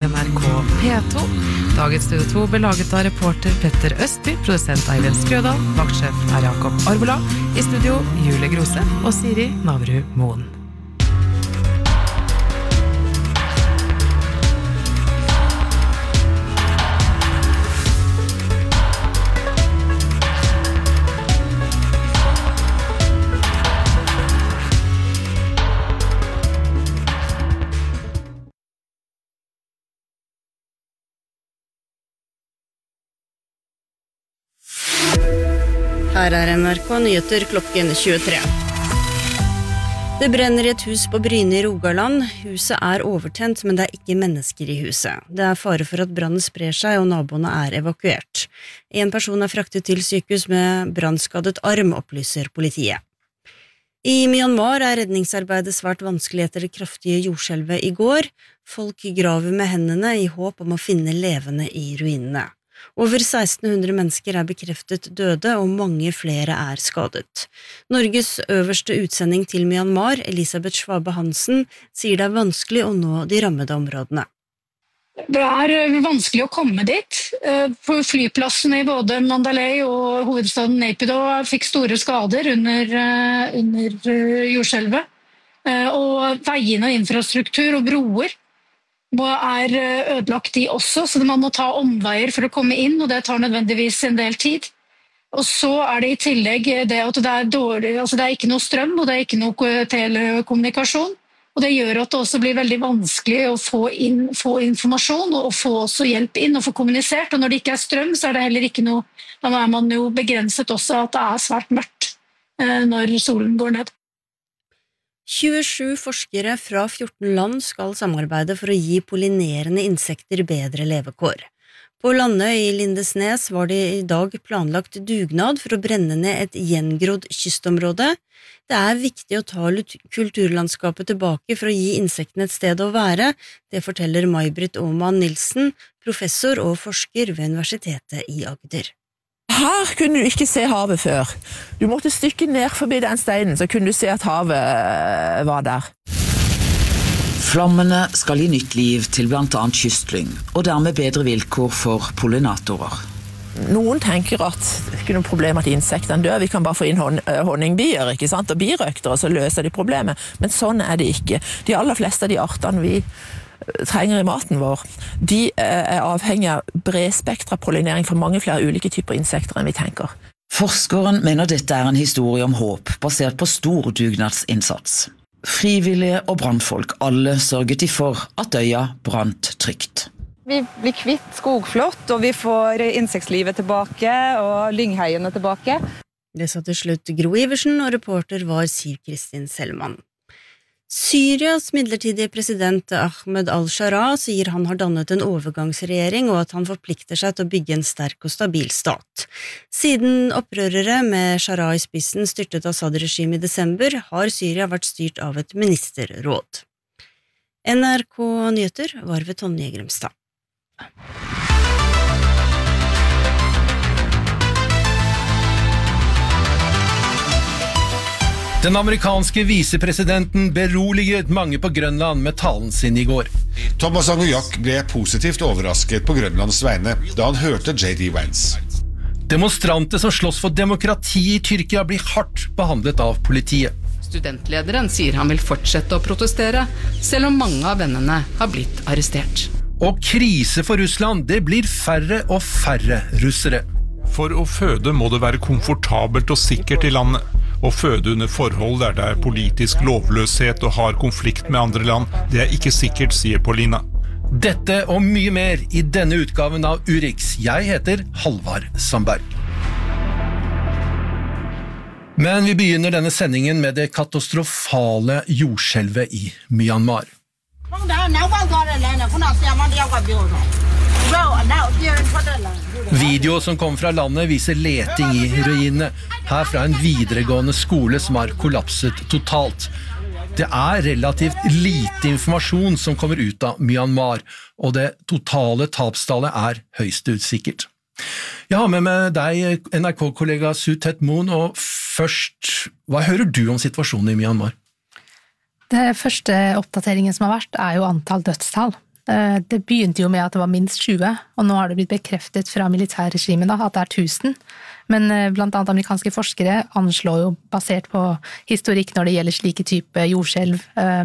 NRK P2. Dagens Studio 2 ble laget av reporter Petter Østby, produsent Eivind Skrødal, vaktsjef Jakob Arvola, I studio Julie Grose og Siri Navru Moen. Her NRK Nyheter klokken 23. Det brenner I et hus på Bryne I Rogaland. Huset overtent, men det ikke mennesker I huset. Det fare for at brannen sprer seg, og naboene evakuert. En person fraktet til sykehus med brannskadet arm, opplyser politiet. I Myanmar redningsarbeidet svært vanskelig etter det kraftige jordskjelvet I går. Folk graver med hendene I håp om å finne levende I ruinene. Over 1600 mennesker bekreftet døde, og mange flere skadet. Norges øverste utsending til Myanmar, Elisabeth Schwabe Hansen, sier det vanskelig å nå de rammede områdene. Det vanskelig å komme dit. På flyplassene I både Mandalay og hovedstaden Naypyidaw fikk store skader under jordskjelvet. Og veiene og infrastruktur og broer ødelagt de også, så man må ta omveier for å komme inn, og det tar nødvendigvis en del tid. Og så det I tillegg det at det dårlig, altså det ikke noe strøm, og det ikke noe telekommunikasjon, og det gjør at det også blir veldig vanskelig å få informasjon, og få også hjelp inn, og få kommunisert, og når det ikke strøm, så det heller ikke noe, da man jo begrenset også at det svært mørkt når solen går ned. 27 forskere fra 14 land skal samarbeide for å gi pollinerende insekter bedre levekår. På landet I Lindesnes var det I dag planlagt dugnad for å brenne ned et gjengrodd kystområde. Det viktig å ta kulturlandskapet tilbake for å gi insektene et sted å være, det forteller May-Britt Åman Nilsen, professor og forsker ved Universitetet I Agder. Her kunne du ikke se havet før. Du måtte stykke ned forbi den steinen, så kunne du se at havet var der. Flammene skal gi nytt liv til blant annet kystlyng, og dermed bedre vilkår for pollinatorer. Noen tenker at det ikke noe problem at insektene dør, vi kan bare få inn honningbier, ikke sant? Og birøkter, og så løser de problemet. Men sånn det ikke. De aller fleste av de artene vi trenger I maten vår, de avhengig av bredspektra pollinering for mange flere ulike typer insekter enn vi tenker. Forskeren mener dette en historie om håp, basert på stor dugnadsinnsats. Frivillige og brannfolk, alle sørget de for at øya brant trygt. Vi blir kvitt skogflott, og vi får insektlivet tilbake, og lyngheiene tilbake. Det sa til slutt Gro Iversen, og reporter var Siv Kristin Selman. Syrias midlertidige president Ahmed al-Shara sier han har dannet en overgangsregjering og at han forplikter seg til å bygge en sterk og stabil stat. Siden opprørere med Shara I spissen styrtet Assad-regimet I desember, har Syria vært styrt av et ministerråd. NRK Nyheter var ved Tonje Grimstad. Den amerikanske visepresidenten beroliget mange på Grønland med talen sin I går. Thomas Anguyak ble positivt overrasket på Grønlands vegne da han hørte J.D. Vance. Demonstranter som slåss for demokrati I Tyrkia blir hardt behandlet av politiet. Studentlederen sier han vil fortsette å protestere, selv om mange av vennene har blitt arrestert. Og krise for Russland, det blir færre og færre russere. For å føde må det være komfortabelt og sikkert I landet. Å føde under forhold der det politisk lovløshet og har konflikt med andre land, det ikke sikkert, sier Paulina. Dette og mye mer I denne utgaven av Urix. Jeg heter Halvard Sandberg. Men vi begynner denne sendingen med det katastrofale jordskjelvet I Myanmar. Video som kom fra landet viser leting I ruinene, her fra en videregående skole som har kollapset totalt. Det relativt lite informasjon som kommer ut av Myanmar, og det totale tapstallet høyst usikkert. Jeg har med deg NRK-kollega Sutet Moen, og først, hva hører du om situasjonen I Myanmar? Det første oppdateringen som har vært jo antall dødstall. Det begynte jo med at det var minst 20, og nå har det blitt bekreftet fra militærregimet at det 1000. Men blant annet amerikanske forskere anslår jo, basert på historikk når det gjelder slike type jordskjelv,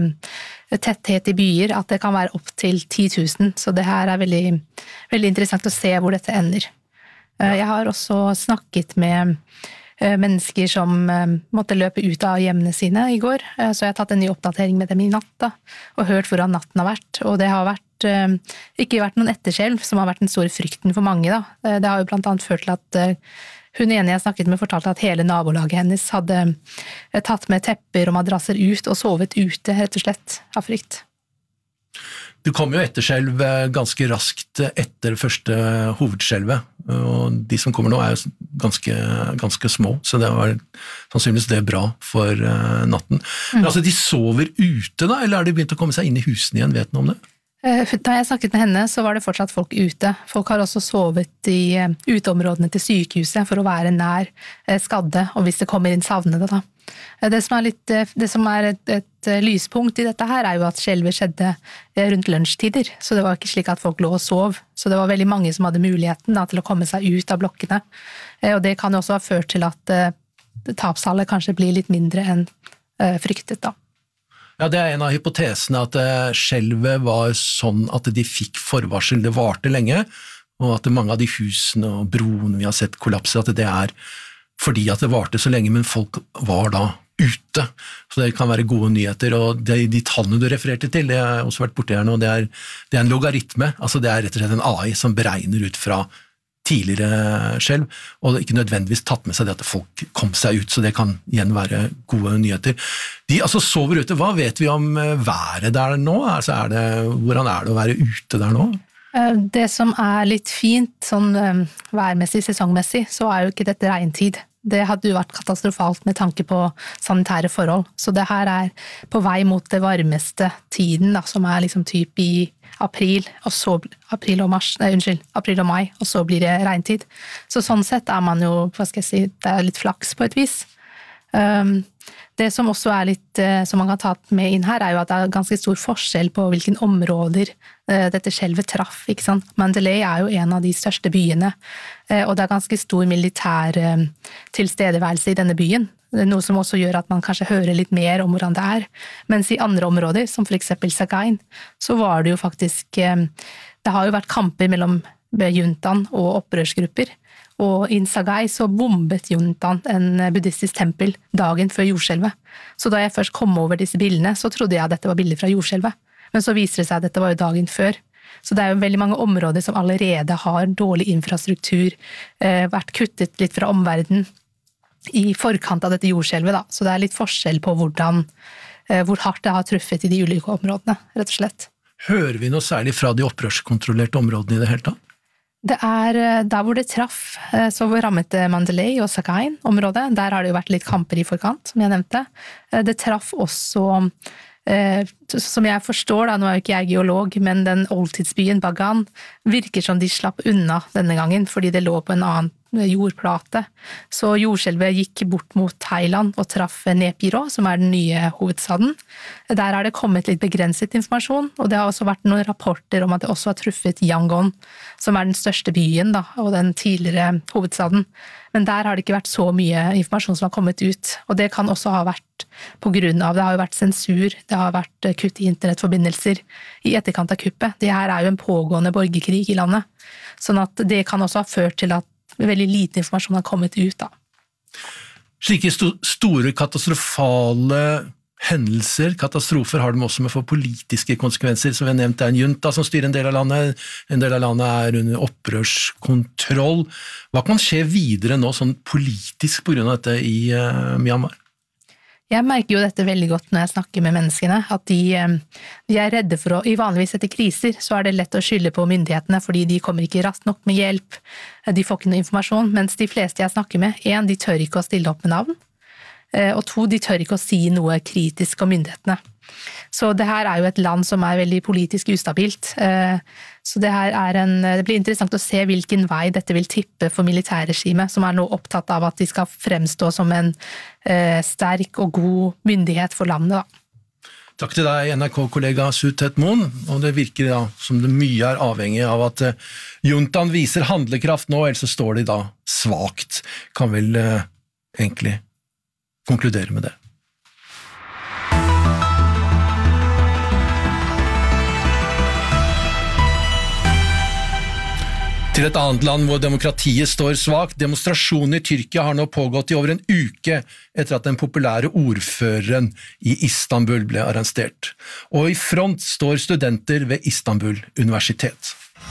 tetthet i byer, at det kan være opp til 10 000. Så det her veldig, veldig interessant å se hvor dette ender. Jeg har også snakket med mennesker som måtte løpe ut av hjemmene sine i går, så jeg har tatt en ny oppdatering med dem i natt da, og hørt hvordan natten har vært, og det har ikke vært noen etterskjelv som har vært den store frykten for mange da. Det har jo blant annet ført til at hun ene jeg snakket med fortalte at hele nabolaget hennes hadde tatt med tepper og madrasser ut og sovet ute rett og slett av frykt. Det kom jo etterskjelv ganske raskt etter første hovedskjelvet, og de som kommer nå jo ganske små, så det var sannsynligvis det bra for natten. Men altså, de sover ute da, eller har de begynt å komme seg inn i husene igjen, vet du om det? Da jeg snakket med henne, så var det fortsatt folk ute. Folk har også sovet i uteområdene til sykehuset for å være nær skadde, og hvis det kommer inn savnede da. Det som er et lyspunkt i dette her jo at skjelvet skjedde rundt lunsjtider, så det var ikke slik at folk lå og sov, så det var veldig mange som hadde muligheten da, til å komme seg ut av blokkene, og det kan jo også ha ført til at tapstallet kanskje blir litt mindre enn fryktet da. Ja, det en av hypotesene at skjelvet var sånn at de fikk forvarsel, det varte lenge, og at mange av de husene og broene vi har sett kollapse, at det fordi at det varte så lenge, men folk var da ute. Så det kan være gode nyheter, og de tallene du refererte til, det har også vært borte her nå, det er en logaritme, altså det rett og slett en AI som beregner ut fra tidligere skjelv, og ikke nødvendigvis tatt med seg det at folk kom seg ut, så det kan igjen være gode nyheter. De altså sover ute, hva vet vi om været der nå? Altså hvordan det å være ute der nå? Det som litt fint, sånn værmessig, sesongmessig, så jo ikke dette regntid. Det hadde jo vært katastrofalt med tanke på sanitære forhold. Så det her på vei mot det varmeste tiden, da, som liksom typ i april og mai, og så blir det regntid. Så sånn sett man jo, hva skal jeg si, det litt flaks på et vis. Det som også litt, som man kan ta med inn her, jo at det ganske stor forskjell på hvilke områder dette skjelvet traff, ikke sant? Mandalay jo en av de største byene, og det ganske stor militær tilstedeværelse i denne byen, noe som også gjør at man kanskje hører litt mer om hvordan det mens i andre områder, som for eksempel Sagain, så var det jo faktisk, det har jo vært kamper mellom juntaen og opprørsgrupper, og i Sagai så bombet juntaen en buddhistisk tempel dagen før jordskjelvet. Så da jeg først kom over disse bildene, så trodde jeg at dette var bilder fra jordskjelvet. Men så viser det seg at dette var jo dagen før. Så det jo veldig mange områder som allerede har dårlig infrastruktur, vært kuttet litt fra omverdenen i forkant av dette jordskjelvet da. Så det litt forskjell på hvor hardt det har truffet i de ulike områdene, rett og slett. Hører vi noe særlig fra de opprørskontrollerte områdene i det hele tatt? Det der hvor det traff, så rammet det Mandalay og Sagain-området. Der har det jo vært litt kamper i forkant, som jeg nevnte. Det traff også, som jeg forstår da, nå jo ikke jeg geolog, men den oldtidsbyen Bagan virker som de slapp unna denne gangen, fordi det lå på en annen jordplate. Så jordskjelvet gikk bort mot Thailand og traff Naypyidaw, som den nye hovedstaden. Der har det kommet litt begrenset informasjon, og det har også vært noen rapporter om at det også har truffet Yangon, som den største byen da, og den tidligere hovedstaden. Men der har det ikke vært så mye informasjon som har kommet ut, og det kan også ha vært på grunn av, det har jo vært sensur, det har vært kutt i internettforbindelser i etterkant av kuppet. Det her jo en pågående borgerkrig i landet, sånn at det kan også ha ført til at veldig lite informasjon har kommet ut da. Slike store katastrofale hendelser, katastrofer har de også med for politiske konsekvenser, som vi har nevnt en junta som styrer en del av landet under opprørskontroll. Hva kan skje videre nå sånn politisk på grunn av dette i Myanmar? Jeg merker jo dette veldig godt når jeg snakker med menneskene, at de redde for i vanligvis etter kriser, så det lett å skylde på myndighetene, fordi de kommer ikke raskt nok med hjelp, de får ikke noe informasjon, mens de fleste jeg snakker med, de tør ikke å stille opp med navn, og 2, de tør ikke å si noe kritisk om myndighetene. Så det her jo et land som veldig politisk ustabilt, så det her det blir interessant å se hvilken vei dette vil tippe for militærregimet, som nå opptatt av at de skal fremstå som en sterk og god myndighet for landet da. Takk til deg, NRK-kollega Sutet Moen, og det virker da som det mye er avhengig av at juntaen viser handlekraft nå, ellers så står de da svagt. Kan vel egentlig konkludere med det. Til et annet land hvor demokratiet står svagt. Demonstrasjonen i Tyrkia har nå pågått i over en uke etter at den populære ordføreren i Istanbul ble arrestert. Og i front står studenter ved Istanbul Universitet.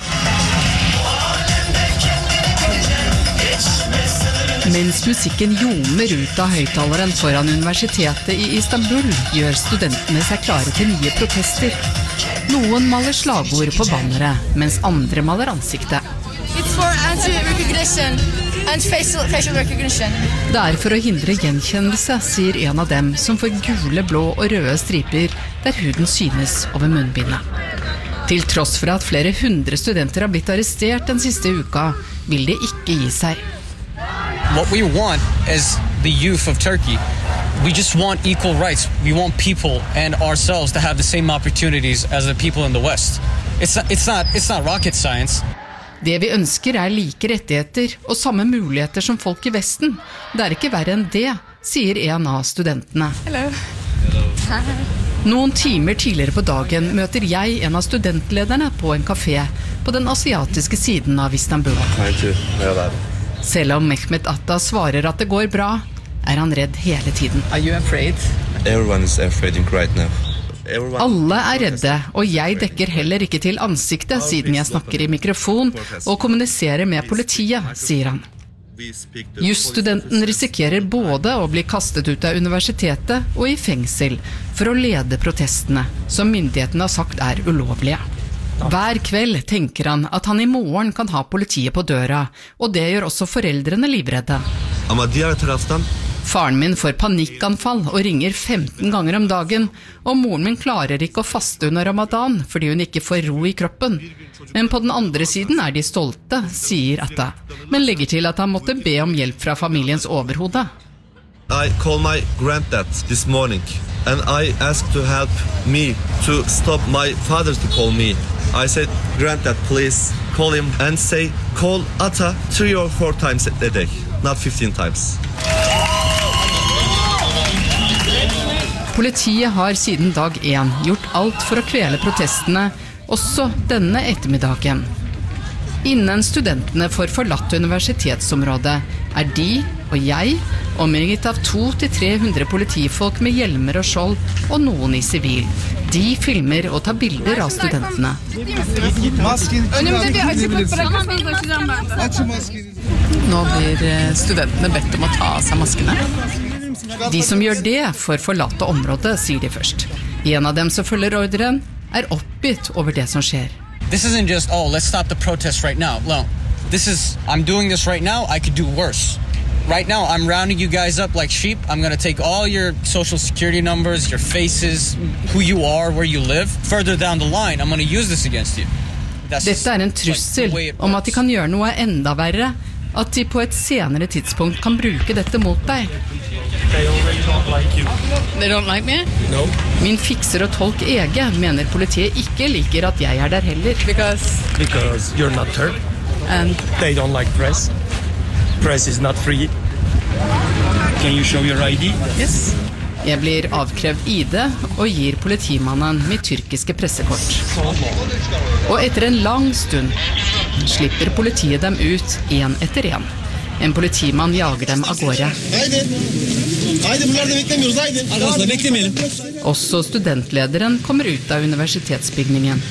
Mens musikken ljomer ut av høyttaleren foran universitetet i Istanbul, gjør studentene seg klare til nye protester. Noen maler slagord på bannere, mens andre maler ansiktet. It's for anti-recognition and facial recognition. Det er for å hindre gjenkjennelse, sier en av dem som får gule, blå og røde striper der huden synes over munnbindet. Til tross for at flere 100 studenter har blitt arrestert den siste uka, vil de ikke gi seg. What we want as the youth of Turkey, we just want equal rights. We want people and ourselves to have the same opportunities as the people in the West. It's not rocket science. Det vi ønsker er like rettigheter og samme muligheter som folk i Vesten. Det er ikke verre enn det, sier en av studentene. Hello. Noen timer tidligere på dagen møter jeg en av studentlederne på en kafé på den asiatiske siden av Istanbul. Selv om Mehmet Atta svarer at det går bra, er han redd hele tiden. Are you afraid? Everyone is afraid right now. Alle er redde, og jeg dekker heller ikke til ansiktet siden jeg snakker i mikrofon og kommuniserer med politiet, sier han. Jusstudenten risikerer både å bli kastet ut av universitetet og i fengsel for å lede protestene, som myndighetene har sagt er ulovlige. Hver kveld tenker han at han i morgen kan ha politiet på døra, og det gjør også foreldrene livredde. Faren min får panikkanfall og ringer 15 ganger om dagen, og moren min klarer ikke å faste under ramadan fordi hun ikke får ro i kroppen. Men på den andre siden er de stolte, sier Atta, men legger til at han måtte be om hjelp fra familiens overhode. I called my granddad this morning and I asked to help me to stop my father to call me. I said, granddad, please call him and say, call Atta 3 or 4 times a day, not 15 times. Politiet har siden dag 1 gjort alt for å kvele protestene, også denne ettermiddagen. Innen studentene får forlatt universitetsområdet, er de og jeg omringet av 200-300 politifolk med hjelmer og skjold, og noen i sivil. De filmer og tar bilder av studentene. Nå blir studentene bedt om å ta av seg maskene. De som gjør det får forlate området, sier de først. En av dem som følger ordren er oppgitt over det som skjer. This isn't just, oh, let's stop the protest right now. No, this is, I'm doing this right now, I could do worse. Right now, I'm rounding you guys up like sheep. I'm going to take all your social security numbers, your faces, who you are, where you live. Further down the line, I'm going to use this against you. Dette er en trussel om at de kan gjøre noe enda verre, at de på et senere tidspunkt kan bruke dette mot deg. They don't like me? No. Min fikser og tolk Ege mener politiet ikke liker at jeg er der heller. Because you're not Turk. And they don't like press. Press is not free. Can you show your ID? Yes. Jeg blir avkrevd ID og gir politimannen mitt tyrkiske pressekort. Og etter en lang stund slipper politiet dem ut en etter en. En politimann jager dem av gårde. Også studentlederen kommer ut av universitetsbygningen.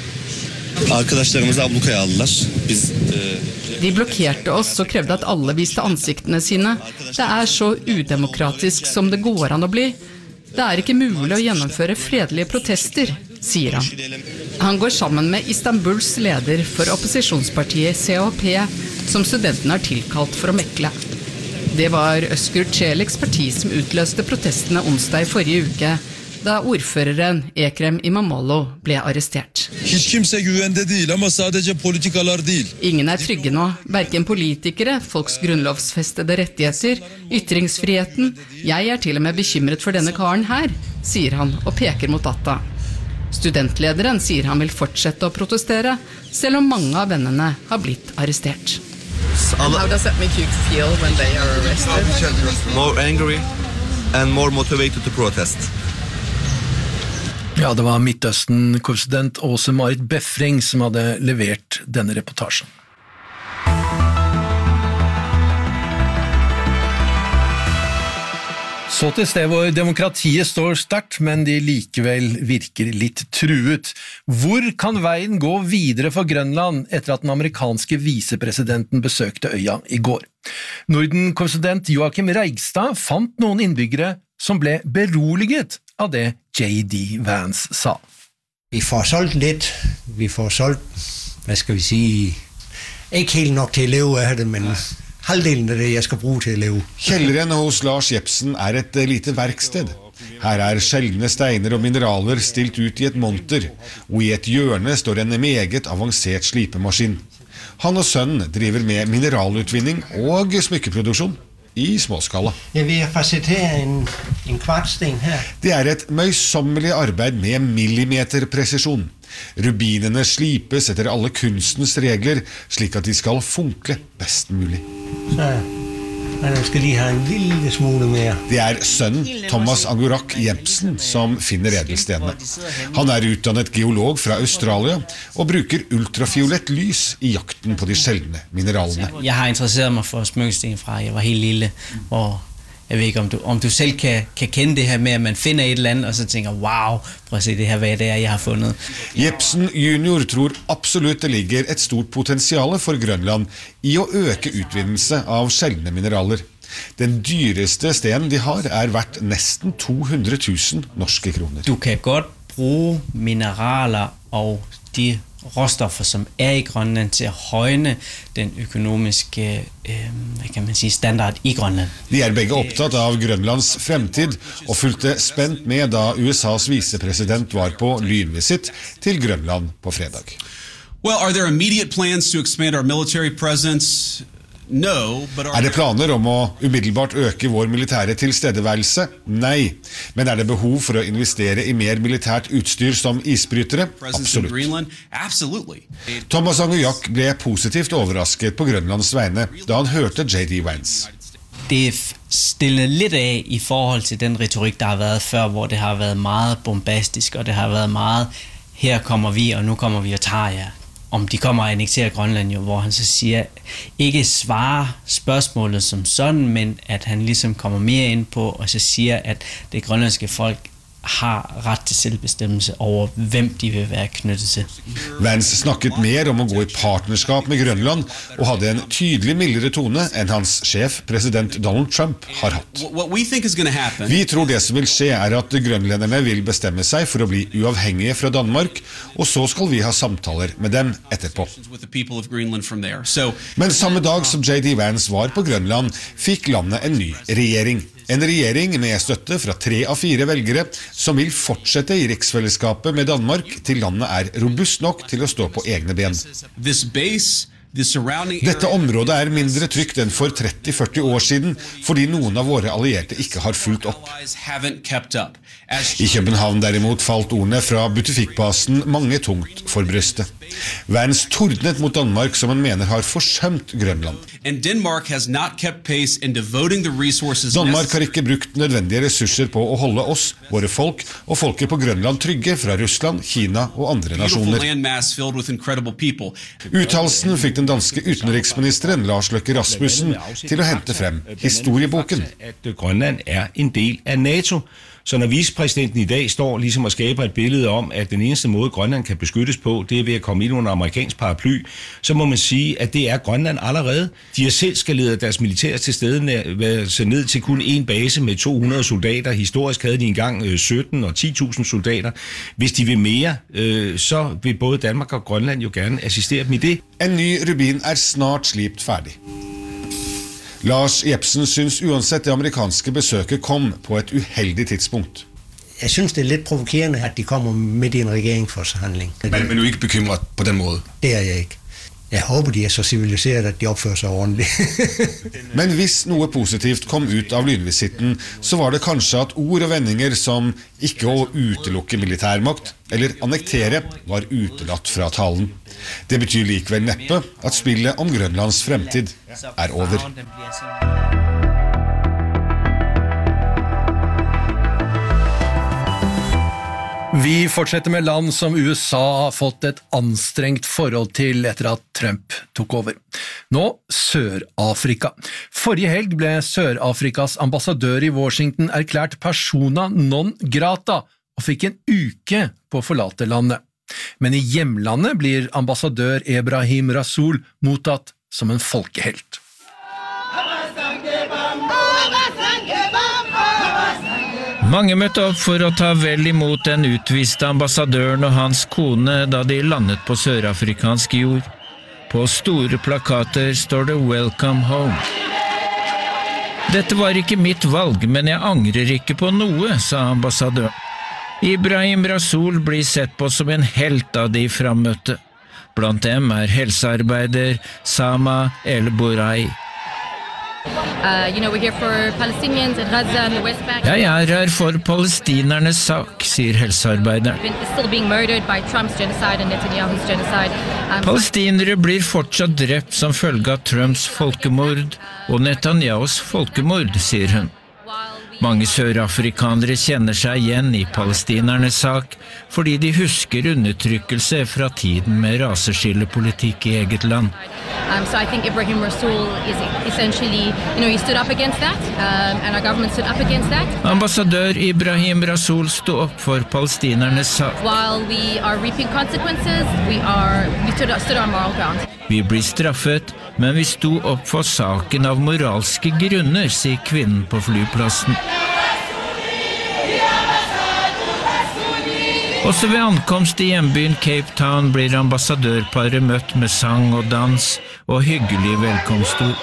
De blokkerte oss og krevde at alle viste ansiktene sine. Det er så udemokratisk som det går an å bli. Det er ikke mulig å gjennomføre fredelige protester, sier han. Han går sammen med Istanbuls leder for opposisjonspartiet CHP, som studentene har tilkalt for å mekle. Det var Özgür Çelik's parti som utløste protestene onsdag i forrige uke, da ordføreren Ekrem İmamoğlu ble arrestert. Hiç kimse güvende değil ama sadece politikalar değil. Ingen trygge nå, hverken politikere, folks grunnlovsfestede rettigheter, ytringsfriheten. Jeg til og med bekymret for denne karen her, sier han og peker mot Atta. Studentlederen sier han vil fortsette å protestere, selv om mange av vennene har blitt arrestert. How does that make you feel when they are arrested? More angry and more motivated to protest. Ja, det var Midtøsten-korrespondent Åse-Marit Befring som hadde levert denne reportasjen. Så til sted hvor demokratiet står sterkt, men de likevel virker litt truet. Hvor kan veien gå videre for Grønland etter at den amerikanske visepresidenten besøkte øya i går? Norden-korrespondent Joachim Reigstad fant noen innbyggere som ble beroliget av det J.D. Vance sa. Vi får solgt litt, hva skal vi si, ikke helt nok til å leve av det, men halvdelen av det jeg skal bruke til å leve. Kjelleren hos Lars Jepsen et lite verksted. Her sjeldne steiner og mineraler stilt ut i et monter, og i et hjørne står en meget avansert slipemaskin. Han og sønnen driver med mineralutvinning og smykkeproduksjon i småskala. Jeg vil fasettere en kvartsten her. Det et møysommelig arbeid med millimeterpresisjon. Rubinene slipes etter alle kunstens regler, slik at de skal funkle best mulig. Så, jeg skal lige ha en lille smule mer. Det sønnen Thomas Angurak Jepsen som finner edelstenene. Han utdannet geolog fra Australia og bruker ultrafiolett lys i jakten på de sjeldne mineralene. Jeg har interesseret meg for smykkesten fra jeg var helt lille, og jeg vet ikke om du selv kan kende det her med at man finner et eller annet og så tenker wow, prøv å se det her, hva det jeg har funnet. Jepsen junior tror absolutt det ligger et stort potensial for Grønland i å øke utvinnelse av sjeldne mineraler. Den dyreste stenen de har verdt nesten 200 000 norske kroner. Du kan godt bruge mineraler og de råstoffer som i Grønland til å højne den økonomiske standard i Grønland. De begge opptatt av Grønlands fremtid og fulgte spent med da USAs visepresident var på lynvisitt til Grønland på fredag. Well, are there immediate plans to expand our military presence? No, but det planer om å umiddelbart øke vår militære tilstedeværelse? Nei. Men det behov for å investere i mer militært utstyr som isbrytere? Absolutt. Thomas Angurak ble positivt overrasket på Grønlands vegne da han hørte J.D. Vance. Det stillet litt av i forhold til den retorikk det har vært før, hvor det har vært meget bombastisk, og det har vært meget, her kommer vi, og nå kommer vi og tar jer. Om de kommer og annekterer Grønland, jo, hvor han så siger, ikke svarer spørgsmålet som sådan, men at han ligesom kommer mere ind på, og så siger, at det grønlandske folk har rett til selvbestemmelse over hvem de vil være knyttet til. Vance snakket mer om å gå i partnerskap med Grønland og hadde en tydelig mildere tone enn hans sjef, president Donald Trump, har hatt. Vi tror det som vil skje at grønlenderne vil bestemme seg for å bli uavhengige fra Danmark, og så skal vi ha samtaler med dem etterpå. Men samme dag som J.D. Vance var på Grønland, fikk landet en ny regjering. En regjering med støtte fra 3 av 4 velgere som vil fortsette i riksfellesskapet med Danmark til landet robust nok til å stå på egne ben. Dette området mindre trygt enn for 30-40 år siden, fordi noen av våre allierte ikke har fulgt opp. I København derimot falt ordene fra Butefik-basen mange tungt for brystet. Vance tordnet mot Danmark som han mener har forsømt Grønland. Danmark har ikke brukt nødvendige ressurser på å holde oss, våre folk og folket på Grønland trygge fra Russland, Kina og andre nasjoner. Uttalelsen fikk den danske utenriksministeren Lars Løkke Rasmussen til å hente frem historieboken. Grønland en del av NATO. Så når vicepræsidenten i dag står ligesom og skaber et billede om, at den eneste måde Grønland kan beskyttes på, det ved at komme ind under amerikansk paraply, så må man sige, at det Grønland allerede. De har selv skaleret deres militære tilstedeværelse ned til kun en base med 200 soldater. Historisk havde de engang 17 og 10.000 soldater. Hvis de vil mere, så vil både Danmark og Grønland jo gerne assistere dem i det. En ny rubin snart slipt ferdig. Lars Jepsen synes uansett det amerikanske besøket kom på et uheldig tidspunkt. Jeg synes, det litt provokerende, at de kommer midt i en regjeringsforhandling. Men du ikke bekymret på den måten? Det jeg ikke. Jeg håper de så siviliseret at de oppfører seg ordentlig. Men hvis noe positivt kom ut av lynvisitten, så var det kanskje at ord og vendinger som ikke å utelukke militærmakt eller annektere var utelatt fra talen. Det betyr likevel neppe at spillet om Grønlands fremtid er over. Vi fortsetter med land som USA har fått et anstrengt forhold til etter at Trump tok over. Nå Sør-Afrika. Forrige helg ble Sør-Afrikas ambassadør i Washington erklært persona non grata og fikk en uke på å forlate landet. Men i hjemlandet blir ambassadør Ebrahim Rasool mottatt som en folkehelt. Mange møtte opp for å ta vel imot den utviste ambassadøren og hans kone da de landet på sørafrikansk jord. På store plakater står det «Welcome home». Dette var ikke mitt valg, men jeg angrer ikke på noe, sa ambassadøren. Ibrahim Rasool blir sett på som en helt av de frammøtte. Blant dem er helsearbeider Sama El-Borai. Jeg er her for palestinernes sak, sier helsearbeideren. Palestinere blir fortsatt drept som følge av Trumps folkemord og Netanyahus folkemord, sier hun. Mange sørafrikanere kjenner seg igjen i palestinernes sak, fordi de husker undertrykkelse fra tiden med raseskillepolitikk i eget land. So I think Ibrahim Rasool is essentially, he stood up against that, and our government stood up against that. Ambassadør Ibrahim Rasool sto opp for palestinernes sak. While we are reaping consequences, we stood on moral ground. Vi blir straffet, men vi sto opp for saken av moralske grunner, sier kvinnen på flyplassen. Også ved ankomst i hjembyen Cape Town blir ambassadørparet møtt med sang og dans og hyggelig velkomstord.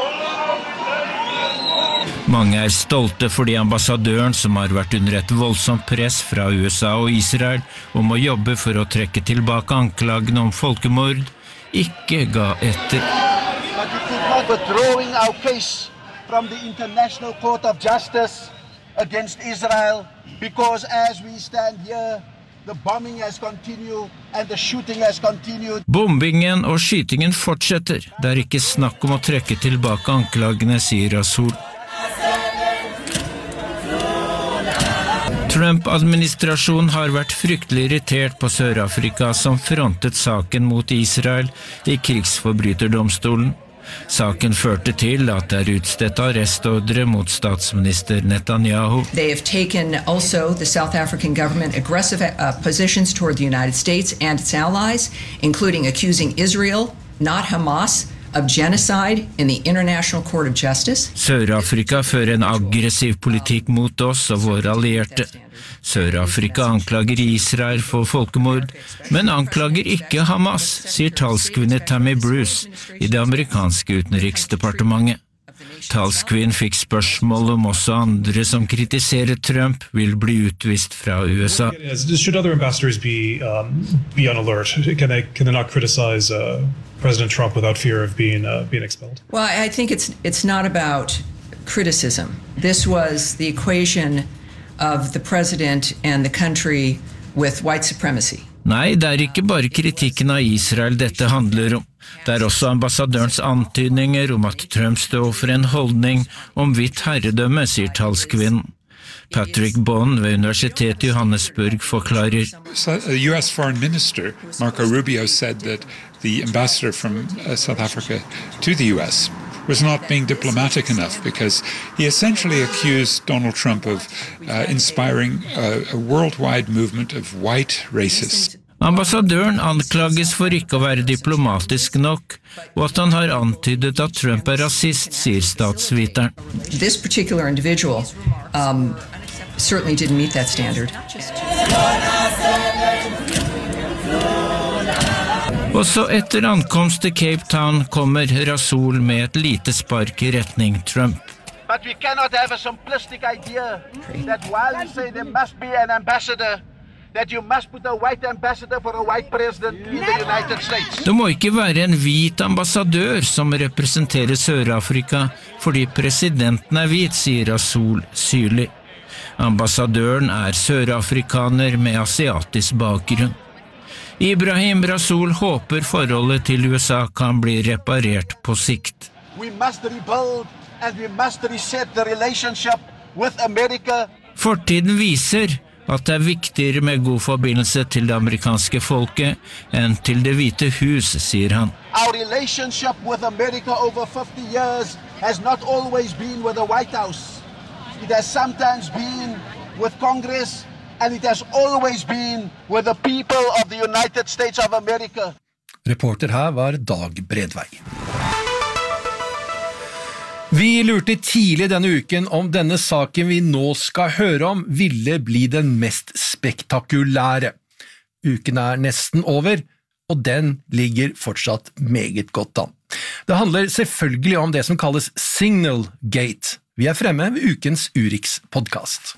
Mange er stolte fordi ambassadøren, som har vært under et voldsomt press fra USA og Israel om å jobbe for å trekke tilbake anklagene om folkemord, ikke ga etter. But we could not withdrawing our case from the International Court of Justice against Israel because as we stand here, the bombing has continued and the shooting has continued. Bombingen og skytingen fortsetter. Det er ikke snakk om å trekke tilbake anklagene, sier Rasool. Trump-administrasjonen har vært fryktelig irritert på Sør-Afrika som frontet saken mot Israel i krigsforbryterdomstolen. Saken førte til at det er utstedt arrestordre mot statsminister Netanyahu. They have taken also the South African government aggressive positions toward the United States and its allies, including accusing Israel, not Hamas, of genocide in the International Court of Justice. Sør-Afrika fører en aggressiv politikk mot oss og våre allierte. Sør-Afrika anklager Israel for folkemord, men anklager ikke Hamas, sier talskvinne Tammy Bruce i det amerikanske utenriksdepartementet. Talskvinnen fikk spørsmål om også andre som kritiserer Trump vil bli utvist fra USA. Should other ambassadors be on alert? Can they not criticize President Trump without fear of being expelled? Well, I think it's not about criticism. This was the equation of the president and the country with white supremacy. Nei, det er ikke bare kritikken av Israel dette handler om. Det er også ambassadørens antydninger om at Trump står for en holdning om hvitt herredømme, sier talskvinnen. Patrick Bond ved Universitetet i Johannesburg forklarer. US Foreign Minister Marco Rubio said that the ambassador from South Africa to the US was not being diplomatic enough because he essentially accused Donald Trump of inspiring a worldwide movement of white racists. Ambassadøren anklages for ikke å være diplomatisk nok, og at han har antydet at Trump er rasist, sier statsviteren. This particular individual certainly didn't meet that standard. Også etter ankomst til Cape Town kommer Rasool med et lite spark i retning Trump. But we cannot have a simplistic idea that while you say there must be an ambassador, that you must put a white ambassador for a white president in the United States. Det må ikke være en hvit ambassadør som representerer Sør-Afrika fordi presidenten er hvit, sier Rasool syrlig. Ambassadøren er sørafrikaner med asiatisk bakgrunn. Ibrahim Rasool håper forholdet til USA kan bli reparert på sikt. We must rebuild and we must reset the relationship with America. Fortiden viser at det er viktigere med god forbindelse til det amerikanske folket enn til det hvite hus, sier han. Our relationship with America over 50 years has not always been with the White House. It has sometimes been with Congress, and it has always been with the people of the United States of America. Reporter her var Dag Bredvei. Vi lurte tidlig denne uken om denne saken vi nå skal høre om ville bli den mest spektakulære. Uken er nesten over, og den ligger fortsatt meget godt an. Det handler selvfølgelig om det som kalles Signal Gate. Vi er fremme ved ukens Urix podcast.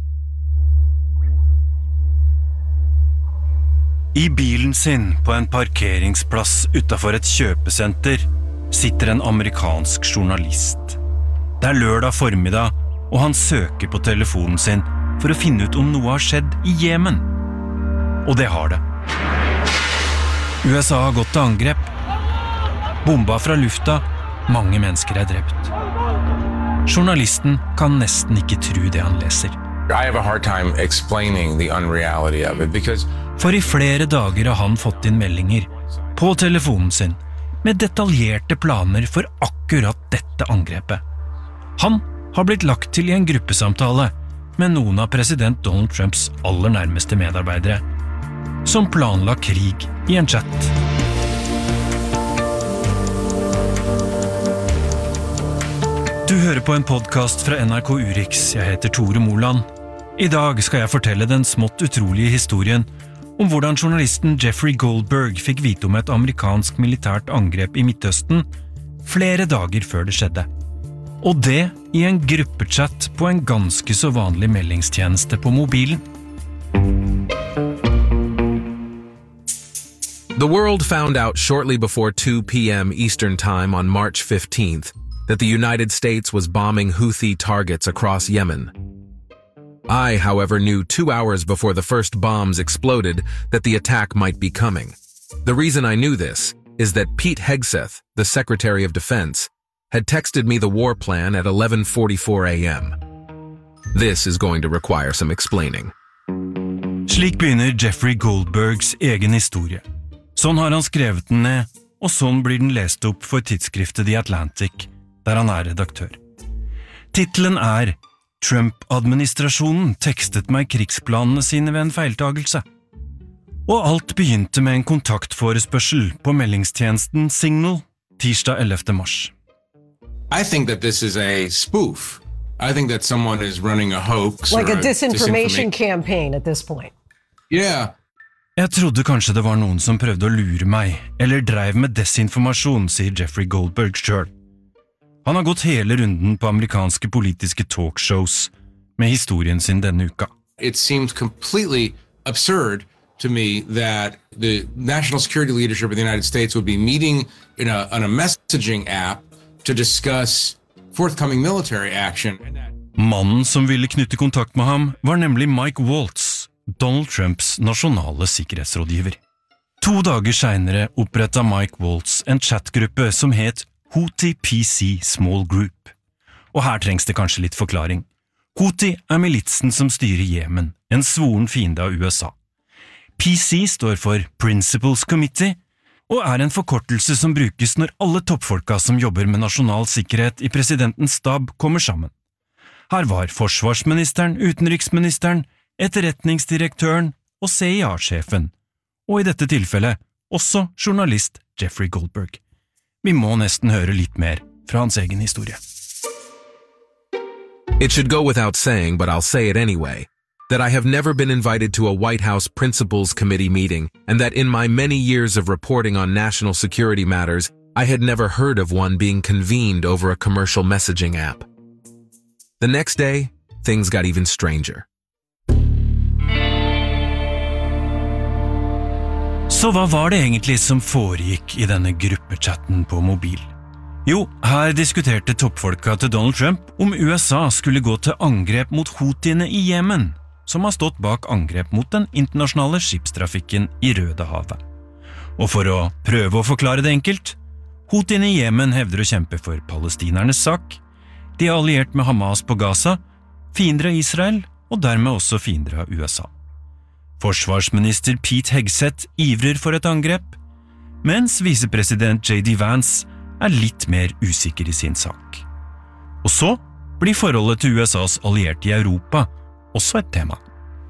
I bilen sin på en parkeringsplass utenfor et kjøpesenter sitter en amerikansk journalist. Det er lørdag formiddag, og han søker på telefonen sin for å finne ut om noe har skjedd i Jemen. Og det har det. USA har gått til angrep. Bomba fra lufta, mange mennesker er drept. Journalisten kan nesten ikke tro det han leser. I have a hard time explaining the unreality of it because For i flere dager har han fått inn meldinger på telefonen sin med detaljerte planer for akkurat dette angrepet. Han har blitt lagt til i en gruppesamtale med noen av president Donald Trumps aller nærmeste medarbeidere, som planla krig i en chat. Du hører på en podcast fra NRK Urix. Jeg heter Tore Moland. I dag skal jeg fortelle den smått utrolige historien om hvordan journalisten Jeffrey Goldberg fikk vite om et amerikansk militært angrep i Midtøsten flere dager før det skjedde. Og det i en gruppechat på en ganske så vanlig meldingstjeneste på mobilen. The world found out shortly before 2 p.m. Eastern Time on March 15th that the United States was bombing Houthi targets across Yemen. I, however, knew 2 hours before the first bombs exploded that the attack might be coming. The reason I knew this is that Pete Hegseth, the Secretary of Defense, had texted me the war plan at 11:44 a.m. This is going to require some explaining. Slik begynner Jeffrey Goldbergs egen historie. Sånn har han skrevet den ned, og sånn blir den lest opp for tidsskriftet The Atlantic, der han er redaktør. Titelen er Trump-administrasjonen tekstet meg krigsplanene sine ved en feiltagelse. Og alt begynte med en kontaktforespørsel på meldingstjenesten Signal tirsdag 11. mars. I think that this is a spoof. I think that someone is running a hoax like a disinformation campaign at this point. Yeah. Jeg trodde kanskje det var noen som prøvde å lure meg, eller drev med desinformasjon, sier Jeffrey Goldberg selv. Han har gått hele runden på amerikanske politiske talkshows med historien sin denne uka. It seems completely absurd to me that the national security leadership of the United States would be meeting on a messaging app to discuss forthcoming military action. Mannen som ville knytte kontakt med ham var nemlig Mike Waltz, Donald Trumps nasjonale sikkerhetsrådgiver. 2 dager senere opprettet Mike Waltz en chatgruppe som het Houthi PC Small Group. Og her trengs det kanskje litt forklaring. Houthi er militsen som styrer Jemen, en svoren fiende av USA. PC står for Principles Committee, og er en forkortelse som brukes når alle toppfolka som jobber med nasjonal sikkerhet i presidentens stab kommer sammen. Her var forsvarsministeren, utenriksministeren, etterretningsdirektøren og CIA-sjefen, og i dette tilfellet også journalist Jeffrey Goldberg. Vi må nesten høre litt mer fra hans egen historie. It should go without saying, but I'll say it anyway, that I have never been invited to a White House Principals Committee meeting, and that in my many years of reporting on national security matters, I had never heard of one being convened over a commercial messaging app. The next day, things got even stranger. Så hva var det egentlig som foregikk I denne gruppechatten på mobil? Jo, her diskuterte toppfolka til Donald Trump om USA skulle gå til angrep mot Houthiene I Jemen, som har stått bak angrep mot den internasjonale skipstrafikken I Rødehavet. Og for å prøve å forklare det enkelt, Houthiene I Jemen hevder å kjempe for palestinernes sak, de alliert med Hamas på Gaza, fiender av Israel og dermed også fiender av USA. Forsvarsminister Pete Hegseth ivrer for et angrep, mens visepresident J.D. Vance litt mer usikker I sin sak. Og så blir forholdet til USAs allierte I Europa også et tema.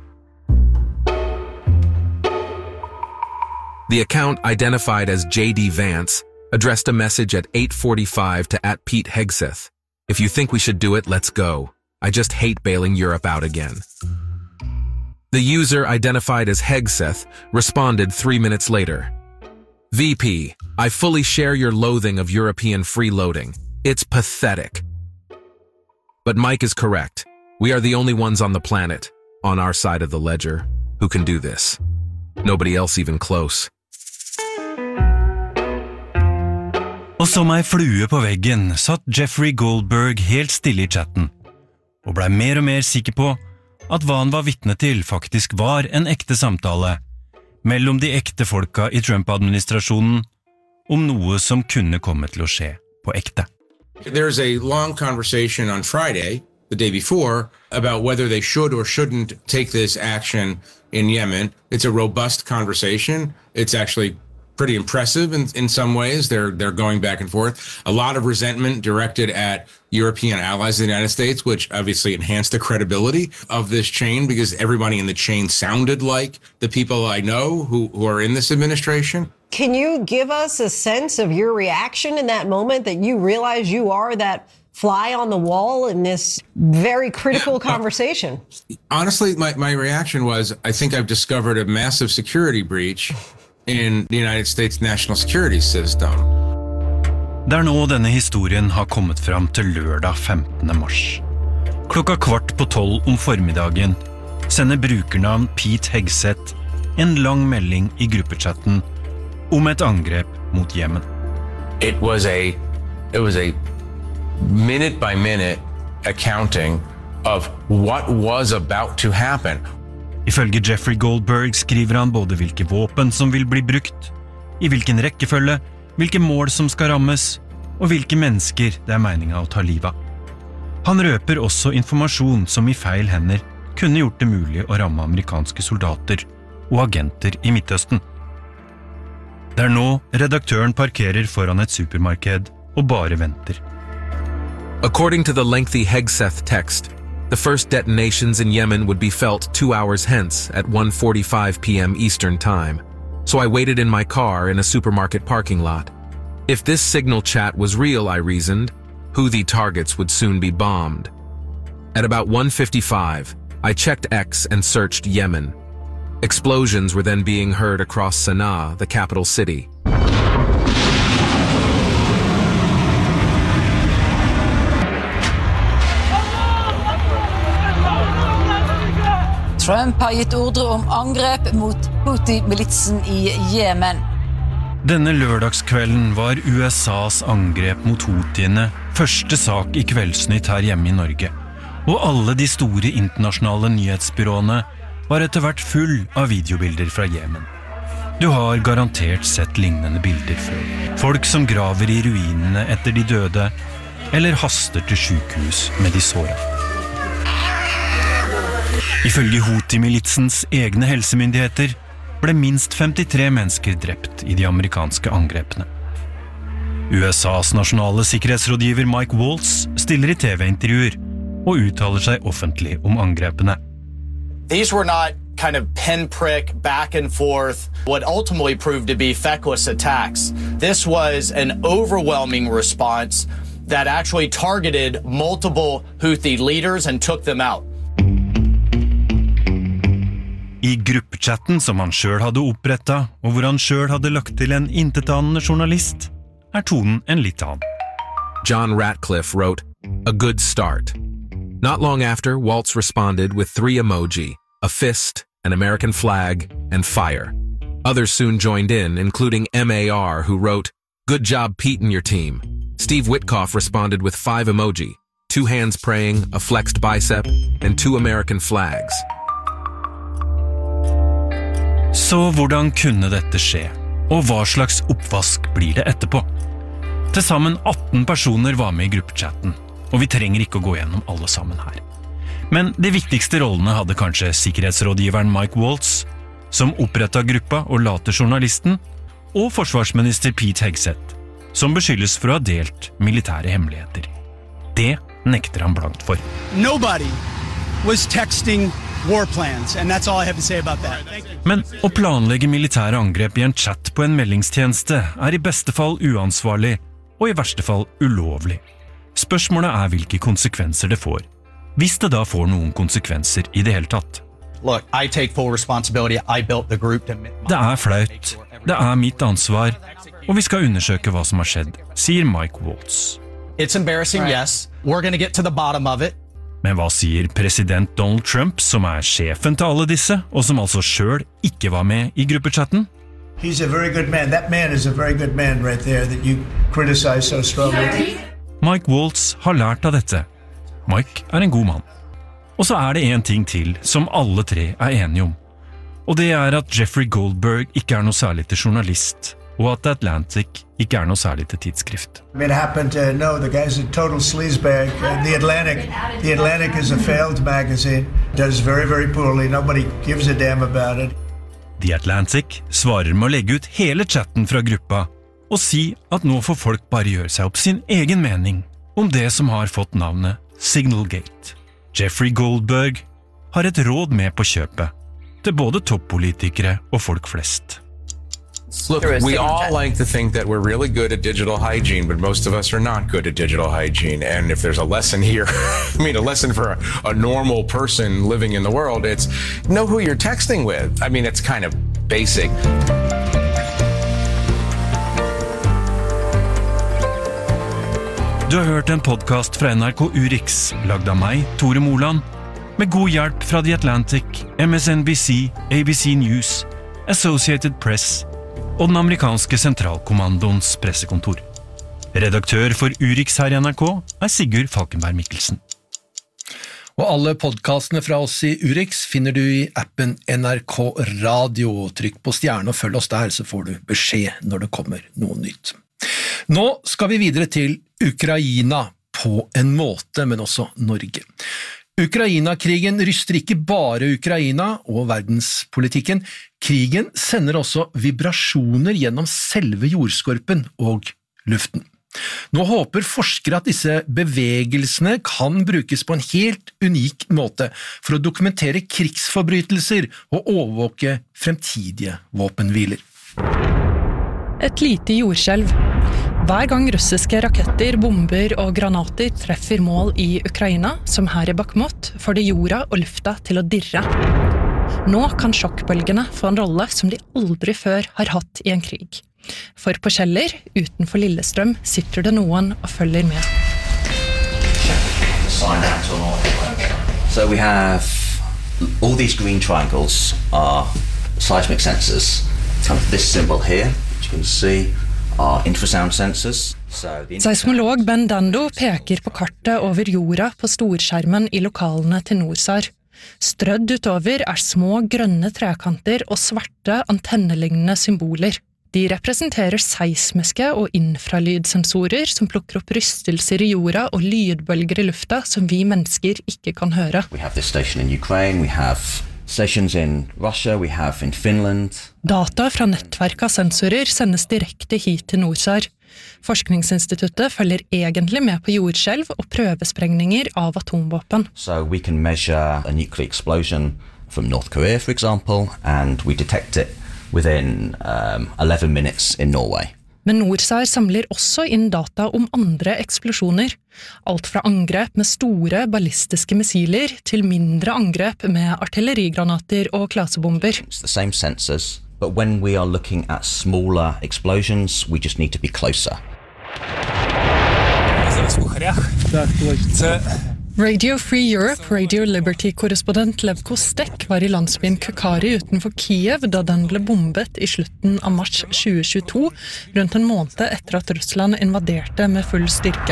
The account identified as J.D. Vance addressed a message at 8:45 to @Pete Hegseth. If you think we should do it, let's go. I just hate bailing Europe out again. The user identified as Hegseth responded 3 minutes later. VP, I fully share your loathing of European freeloading. It's pathetic. But Mike is correct. We are the only ones on the planet, on our side of the ledger, who can do this. Nobody else even close. Og som ei flue på veggen satt Jeffrey Goldberg helt stille I chatten, og ble mer og mer sikker på at hva han var vitne til faktisk var en ekte samtale mellom de ekte folka I Trump-administrasjonen om noe som kunne komme til å skje på ekte. There's a long conversation on Friday, the day before, about whether they should or shouldn't take this action in Yemen. It's a robust conversation. It's actually pretty impressive in some ways. They're going back and forth. A lot of resentment directed at European allies of the United States, which obviously enhanced the credibility of this chain because everybody in the chain sounded like the people I know who are in this administration. Can you give us a sense of your reaction in that moment that you realize you are that fly on the wall in this very critical conversation? Honestly, my reaction was, I think I've discovered a massive security breach in the United States national security system. Det nå denne historien har kommet fram til lørdag 15. mars. 11:15 om formiddagen sender brukernavn Pete Hegseth en lang melding I gruppechatten om et angrep mot Yemen. It was a minute by minute accounting of what was about to happen. Ifølge Jeffrey Goldberg skriver han både hvilke våpen som vil bli brukt, I hvilken rekkefølge, hvilke mål som skal rammes, og hvilke mennesker det meningen å ta livet av. Han røper også informasjon som I feil hender kunne gjort det mulig å ramme amerikanske soldater og agenter I Midtøsten. Det nå redaktøren parkerer foran et supermarked og bare venter. According to the lengthy Hegseth text, the first detonations in Yemen would be felt 2 hours hence at 1:45 p.m. Eastern Time, so I waited in my car in a supermarket parking lot. If this signal chat was real, I reasoned, Houthi targets would soon be bombed. At about 1:55, I checked X and searched Yemen. Explosions were then being heard across Sana'a, the capital city. Trump har gitt ordre om angrep mot Houthi-militsen I Yemen. Denne lørdagskvelden var USAs angrep mot Houthiene første sak I Kveldsnytt her hjemme I Norge, og alle de store internasjonale nyhetsbyråene var etter hvert full av videobilder fra Yemen. Du har garantert sett lignende bilder før. Folk som graver I ruinene etter de døde, eller haster til sykehus med de såra. Ifølge Houthi-militsens egne helsemyndigheter ble minst 53 mennesker drept I de amerikanske angrepene. USAs nasjonale sikkerhetsrådgiver Mike Waltz stiller I TV-intervjuer og uttaler seg offentlig om angrepene. These were not kind of pinprick back and forth, what ultimately proved to be feckless attacks. This was an overwhelming response that actually targeted multiple Houthi leaders and took them out. I gruppechatten som han selv hadde opprettet, og hvor han selv hadde lagt til en intetanende journalist, tonen en litt annen. John Ratcliffe wrote, "A good start." Not long after, Waltz responded with 3 emoji, a fist, an American flag, and fire. Others soon joined in, including MAR, who wrote, "Good job, Pete and your team." Steve Witkoff responded with 5 emoji, 2 hands praying, a flexed bicep, and 2 American flags. Så hvordan kunne dette skje? Og hva slags oppvask blir det etterpå? Til sammen 18 personer var med i gruppechatten, og vi trenger ikke å gå gjennom alle sammen her. Men de viktigste rollene hadde kanskje sikkerhetsrådgiveren Mike Waltz, som opprettet gruppa og la til journalisten, og forsvarsminister Pete Hegseth, som beskyldes for å ha delt militære hemmeligheter. Det nekter han blankt for. Nobody was texting war plans, and that's all I have to say about that. Men å planlegge militære angrep i en chat på en meldingstjeneste er i beste fall uansvarlig, og i verste fall ulovlig. Spørsmålet er hvilke konsekvenser det får. Hvis det da får noen konsekvenser i det hele tatt. Look, I take full responsibility. I built the group to... Det er flaut. Det er mitt ansvar. Og vi skal undersøke hva som har skjedd, sier Mike Waltz. It's embarrassing, yes. We're going to get to the bottom of it. Men hva sier president Donald Trump, som er sjefen til alle disse, og som altså selv ikke var med i gruppechatten? He's a very good man. That man is a very good man right there that you criticize so strongly. Mike Waltz har lært av dette. Mike er en god mann. Og så er det en ting til som alle 3 er enige om. Og det er at Jeffrey Goldberg ikke er noe særlig til journalist, og at The Atlantic ikke er noe særlig til tidsskrift. I mean, I happen to know the guy's a total sleazebag. The Atlantic is a failed magazine. Does very, very poorly. Nobody gives a damn about it. The Atlantic svarer med å legge ut hele chatten fra gruppa og si at nå får folk bare gjøre seg opp sin egen mening om det som har fått navnet Signalgate. Jeffrey Goldberg har et råd med på kjøpet til både toppolitikere og folk flest. Look, we all like to think that we're really good at digital hygiene, but most of us are not good at digital hygiene. And if there's a lesson here, I mean, a lesson for a normal person living in the world, it's know who you're texting with. I mean, it's kind of basic. Du har hørt en podcast fra NRK Urix, lagd av meg, Tore Moland, med god hjelp fra The Atlantic, MSNBC, ABC News, Associated Press og den amerikanske sentralkommandoens pressekontor. Redaktør for Urix her i NRK er Sigurd Falkenberg Mikkelsen. Og alle podcastene fra oss i Urix finner du i appen NRK Radio. Trykk på stjerne og følg oss der, så får du beskjed når det kommer noe nytt. Nå skal vi videre til Ukraina på en måte, men også Norge. Ukraina-krigen ryster ikke bare Ukraina og verdenspolitikken. Krigen sender også vibrasjoner gjennom selve jordskorpen og luften. Nå håper forskere at disse bevegelsene kan brukes på en helt unik måte for å dokumentere krigsforbrytelser og overvåke fremtidige våpenhviler. Et lite jordskjelv. Hver gang russiske raketter, bomber og granater treffer mål i Ukraina, som her i Bakhmut, får det jorda og lufta til å dirre. Nå kan sjokkbølgene få en rolle som de aldri før har hatt i en krig. For på Kjeller, utenfor Lillestrøm, sitter det noen og følger med. So we have all these green triangles are seismic sensors. This symbol here, which you can see, are infrasound sensors. Seismolog Ben Dando peker på kartet over jorda på storskjermen i lokalene til Norsar. Strødd utover er små grønne trekanter og svarte antennelignende symboler. De representerer seismiske og infralydsensorer som plukker opp rystelser i jorda og lydbølger i lufta som vi mennesker ikke kan høre. We have this station in Ukraine, we have stations in Russia, we have in Finland. Data fra nettverk av sensorer sendes direkte hit til Norsar. Forskningsinstituttet følger egentlig med på jordskjelv og prøvesprengninger av atomvåpen. So we can measure a nuclear explosion from North Korea, for example, and we detect it within 11 minutes in Norway. Men Norsar samler også inn data om andre eksplosjoner. Alt fra angrep med store ballistiske missiler til mindre angrep med artillerigranater og klasebomber. It's the same sensors, but when we are looking at smaller explosions, we just need to be closer. Зараз в Кухарях. Так, точно. Це Radio Free Europe, Radio Liberty-korrespondent Lev Kostek var I landsbyen Kukari utenfor Kiev da den ble bombet I slutten av mars 2022, rundt en måned etter at Russland invaderte med full styrke.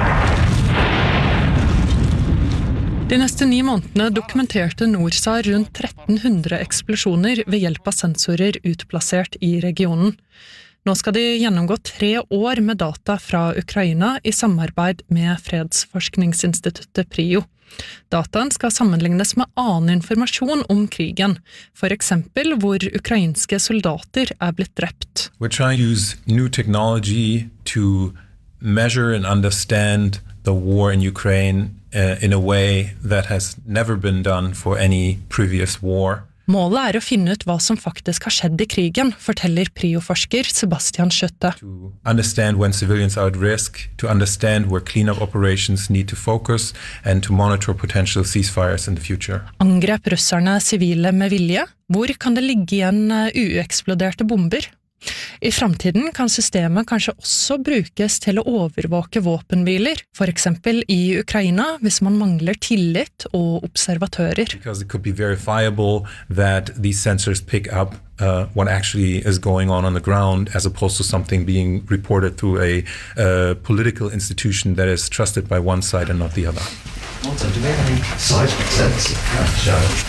De neste 9 månedene dokumenterte NORSAR rundt 1300 eksplosjoner ved hjelp av sensorer utplassert I regionen. Nå skal de gjennomgå 3 år med data fra Ukraina I samarbeid med fredsforskningsinstituttet PRIO. Dataen skal sammenlignes med annen informasjon om krigen, for eksempel hvor ukrainske soldater blitt drept. We're trying to use new technology to measure and understand the war in Ukraine in a way that has never been done for any previous war. Målet å finne ut hva som faktisk har skjedd I krigen, forteller PRIO-forsker Sebastian Schøtte. To understand when civilians are at risk, to understand where cleanup operations need to focus, and to monitor potential ceasefires in the future. Angrep russerne sivile med vilje? Hvor kan det ligge igjen ueksploderte bomber? I framtiden kan systemet kanskje også brukes til å overvåke våpenhviler, for eksempel I Ukraina hvis man mangler tillit og observatører. Because it could be verifiable that these sensors pick up what actually is going on the ground as opposed to something being reported through a political institution that is trusted by one side and not the other. Also, do we have any seismic sensors?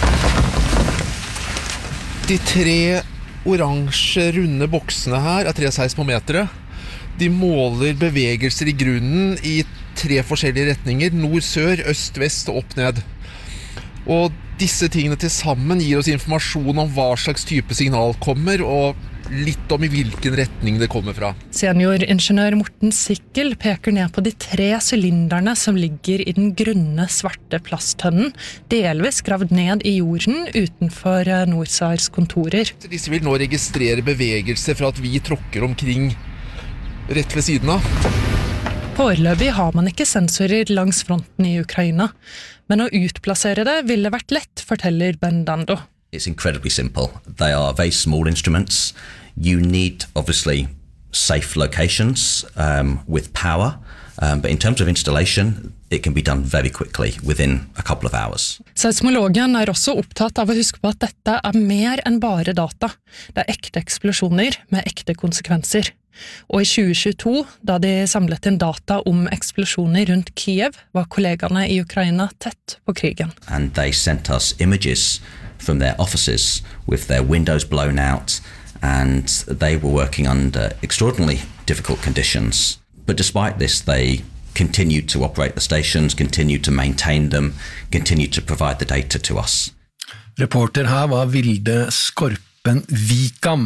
De 3 oransje runde boksene her 3 seismometere. De måler bevegelser I grunnen I 3 forskjellige retninger, nord, sør, øst, vest og opp ned. Og disse tingene til sammen gir oss informasjon om hva slags type signal kommer, og litt om I hvilken retning det kommer fra. Senioringeniør Morten Sikkel peker ned på de 3 sylinderne som ligger I den grønne svarte plasttønnen, delvis gravd ned I jorden utenfor NORSARs kontorer. Disse vil nå registrere bevegelser fra at vi tråkker omkring rett ved siden av. Foreløpig har man ikke sensorer langs fronten I Ukraina, men å utplassere det ville vært lett, forteller Ben Dando. It's incredibly simple. They are very small instruments. You need, obviously, safe locations with power. But in terms of installation, it can be done very quickly, within a couple of hours. Seismologen også opptatt av å huske på at dette mer enn bare data. Det ekte eksplosjoner med ekte konsekvenser. Og I 2022, da de samlet inn data om eksplosjoner rundt Kiev, var kollegene I Ukraina tett på krigen. And they sent us images from their offices with their windows blown out, and they were working under extraordinarily difficult conditions. But despite this, they continued to operate the stations, continued to maintain them, continued to provide the data to us. Reporter her var Vilde Skorpen Vikam,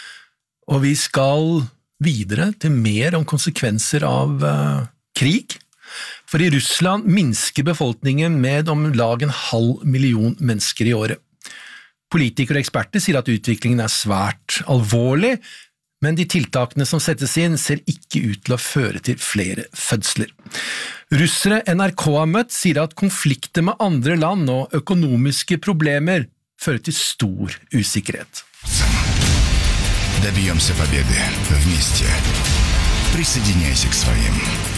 og vi skal videre til mer om konsekvenser av krig. For I Russland minsker befolkningen med om lag 500 000 mennesker I året. Politikere og eksperter sier at utviklingen svært alvorlig, men de tiltakene som settes inn ser ikke ut til å føre til flere fødsler. Russere NRK har møtt sier at konflikter med andre land og økonomiske problemer fører til stor usikkerhet. Добьемся победы вместе. Присоединяйся к своим.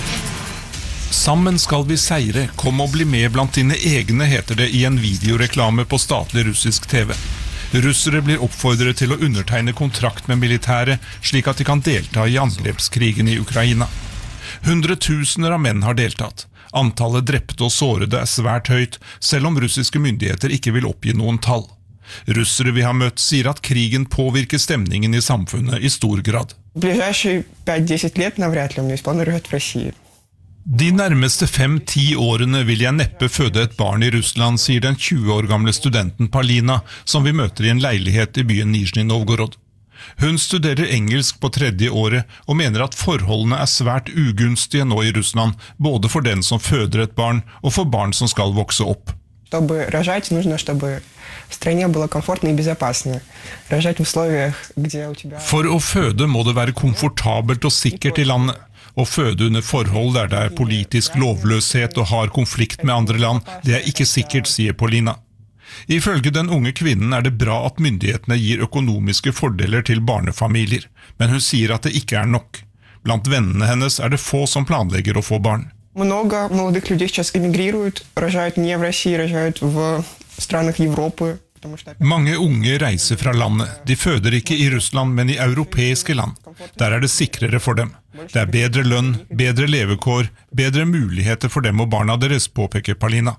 Sammen skal vi seire, kom og bli med blant dine egne, heter det I en videoreklame på statlig russisk TV. Russere blir oppfordret til å undertegne kontrakt med militæret, slik at de kan delta I angrepskrigen I Ukraina. 100 000 av menn har deltatt. Antallet drepte og sårede svært høyt, selv om russiske myndigheter ikke vil oppgi noen tall. Russere vi har møtt sier at krigen påvirker stemningen I samfunnet I stor grad. Ближайшие 5-10 лет навряд ли у меня есть планы рожать в России. De nærmeste 5-10 årene vil jeg neppe føde et barn I Russland, sier den 20 år gamle studenten Palina, som vi møter I en leilighet I byen Nizjnij Novgorod. Hun studerer engelsk på 3. året, og mener at forholdene svært ugunstige nå I Russland, både for den som føder et barn, og for barn som skal vokse opp. Чтобы рожать, нужно, чтобы в стране было комфортно и безопасно. Рожать в условиях, где у тебя... For å føde må det være komfortabelt og sikkert I landet. Å føde under forhold der det politisk lovløshet og har konflikt med andre land, det ikke sikkert, sier Polina. Ifølge den unge kvinnen det bra at myndighetene gir økonomiske fordeler til barnefamilier, men hun sier at det ikke nok. Blant vennene hennes det få som planlegger å få barn. Много молодых людей сейчас эмигрируют, рожают не в России, рожают в странах Европы. Mange unge reiser fra landet. De føder ikke i Russland, men i europeiske land. Der det sikrere for dem. Det bedre lønn, bedre levekår, bedre muligheter for dem og barna deres, påpeker Palina.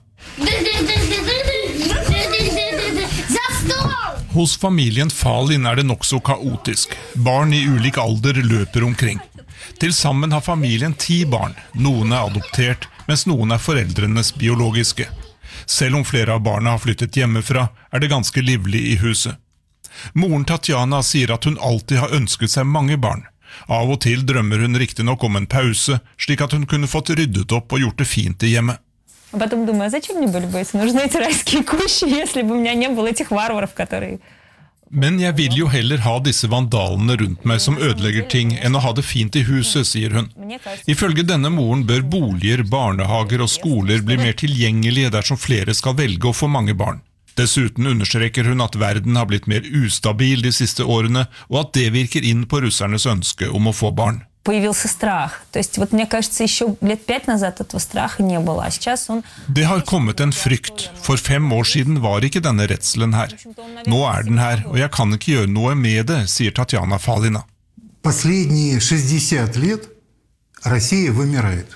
Hos familien Falin det nokså kaotisk. Barn i ulik alder løper omkring. Til sammen har familien 10 barn. Noen adoptert, mens noen foreldrenes biologiske. Selv om flere av barna har flyttet hjemmefra, det ganske livlig i huset. Moren Tatjana sier at hun alltid har ønsket seg mange barn. Av og til drømmer hun riktig nok om en pause, slik at hun kunne fått ryddet opp og gjort det fint i hjemmet. Потом думаю, зачем мне были бы эти нужны эти райские кущи, если бы у меня не было этих варваров, которые... Men jeg vil jo heller ha disse vandalene rundt meg som ødelegger ting enn å ha det fint i huset, sier hun. Ifølge denne moren bør boliger, barnehager og skoler bli mer tilgjengelige dersom flere skal velge å få mange barn. Dessuten understreker hun at verden har blitt mer ustabil de siste årene, og at det virker inn på russernes ønske om å få barn. Появился страх. То есть, вот мне кажется, еще лет 5 назад этого страха не было, а сейчас он... Det har kommet en frykt. For 5 år siden var ikke denne redselen her. Nå den her, og jeg kan ikke gjøre noe med det, sier Tatjana Falina. Последние 60 лет Россия вымирает.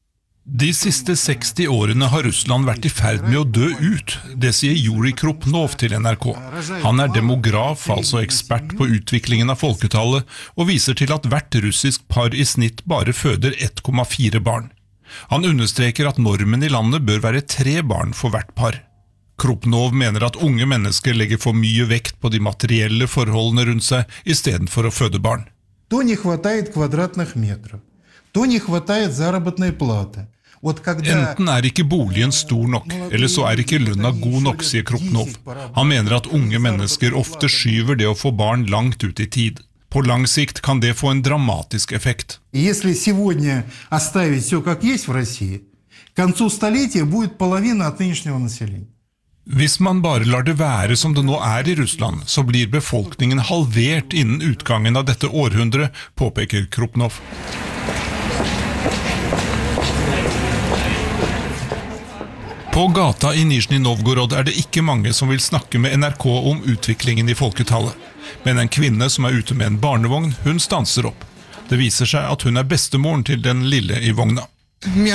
De siste 60 årene har Russland vært i ferd med å dø ut, det sier Yuri Kropnov til NRK. Han demograf, altså ekspert på utviklingen av folketallet, og viser til at hvert russisk par i snitt bare føder 1,4 barn. Han understreker at normen i landet bør være 3 barn for hvert par. Kropnov mener at unge mennesker legger for mye vekt på de materielle forholdene rundt seg, I stedet for å føde barn. То не хватает квадратных метров, то не хватает заработной платы. Enten ikke boligen stor nok, eller så ikke lønna god nok, sier Kropnov. Han mener at unge mennesker ofte skyver det å få barn langt ut i tid. På lang sikt kan det få en dramatisk effekt. Если сегодня оставить все как есть в России, к концу столетия будет половина от нынешнего населения. Hvis man bare lar det være som det nå I Russland, så blir befolkningen halvert innen utgangen av dette århundret, påpeker Kropnov. På gata I Nizjnij Novgorod det ikke mange som vil snakke med NRK om utviklingen I folketallet. Men en kvinne som ute med en barnevogn, hun stanser opp. Det viser seg at hun bestemoren til den lille I vogna. Min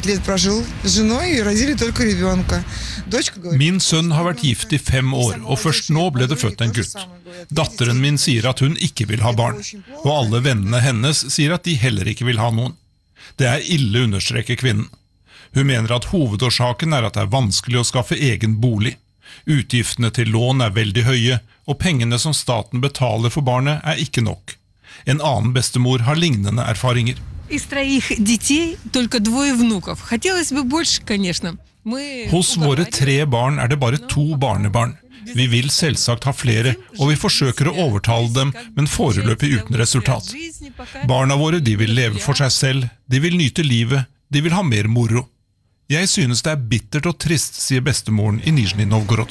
sønn har vært gift I 5 år, og først nå ble det født en gutt. Datteren min sier at hun ikke vil ha barn, og alle vennene hennes sier at de heller ikke vil ha noen. Det ille, understreker kvinnen. Hun mener at hovedårsaken at det vanskelig å skaffe egen bolig. Utgiftene til lån veldig høye, og pengene som staten betaler for barnet ikke nok. En annen bestemor har lignende erfaringer. Из 3 детей только 2 внуков. Хотелось бы больше, конечно. Hos våre 3 barn det bare 2 barnebarn. Vi vil selvsagt ha flere, og vi forsøker å overtale dem, men foreløpig uten resultat. Barna våre de vil leve for seg selv, de vil nyte livet, de vil ha mer moro. Jeg synes det bittert og trist, sier bestemoren I Nizjnij Novgorod.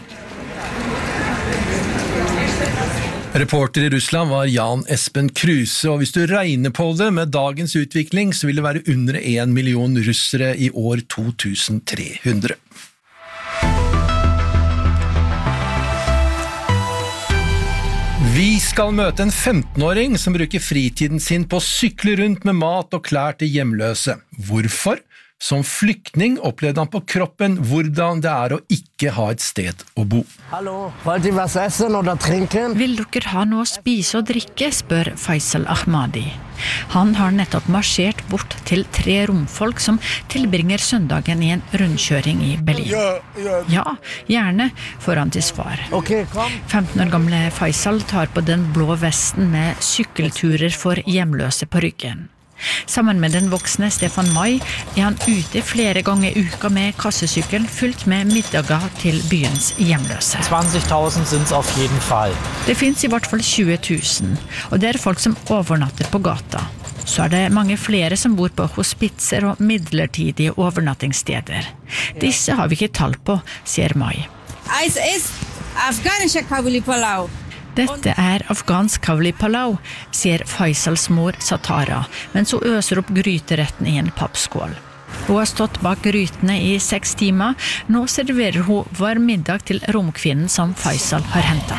Reporter I Russland var Jan Espen Kruse, og hvis du regner på det med dagens utvikling, så vil det være under 1 million russere I år 2300. Vi skal møte en 15-åring som bruker fritiden sin på å sykle rundt med mat og klær til hjemløse. Hvorfor? Som flyktning opplevde han på kroppen hvordan det å ikke ha et sted å bo. Hallo, wollt ihr was essen oder trinken? Vil dere ha noe å spise og drikke, spør Faisal Ahmadi. Han har nettopp marsjert bort til 3 romfolk som tilbringer søndagen I en rundkjøring I Berlin. Ja, gjerne, får han til svar. 15 år gamle Faisal tar på den blå vesten med sykkelturer for hjemløse på ryggen. Sammen med den voksne Stefan Mai han ute flere ganger I uka med kassesykkel fullt med middager til byens hjemløse. 20.000 sind's auf jeden Fall. Det finnes I hvert fall 20.000, og det folk som overnatter på gata. Så det mange flere som bor på hospitser og midlertidige overnattingssteder. Disse har vi ikke tall på, sier Mai. Dette afghansk kavli palau, sier Faisals mor Satara, mens hun øser opp gryteretten I en pappskål. Hun har stått bak grytene I 6 timer. Nå serverer hun varm middag til romkvinnen som Faisal har hentet.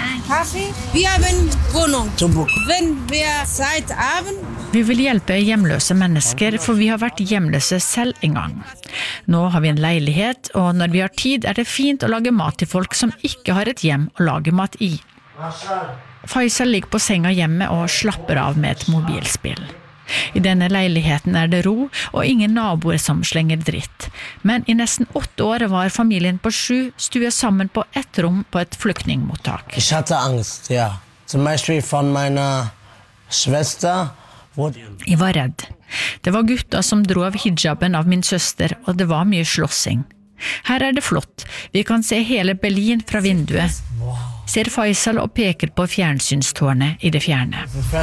Vi vil hjelpe hjemløse mennesker, for vi har vært hjemløse selv en gang. Nå har vi en leilighet, og når vi har tid det fint å lage mat til folk som ikke har et hjem å lage mat I. Faisal ligger på senga hjemme og slapper av med et mobilspill. I denne leiligheten det ro, og ingen naboer som slenger dritt. Men I nesten 8 år var familien på 7 stuet sammen på ett rom på et flyktningmottak. Ich hatte Angst, ja. Zum Beispiel von meiner Schwester. Jeg var redd. Det var gutta som dro av hijaben av min søster, og det var mye slåssing. Her det flott. Vi kan se hele Berlin fra vinduet. Ser Faisal og peker på fjernsynstårnet I det fjerne.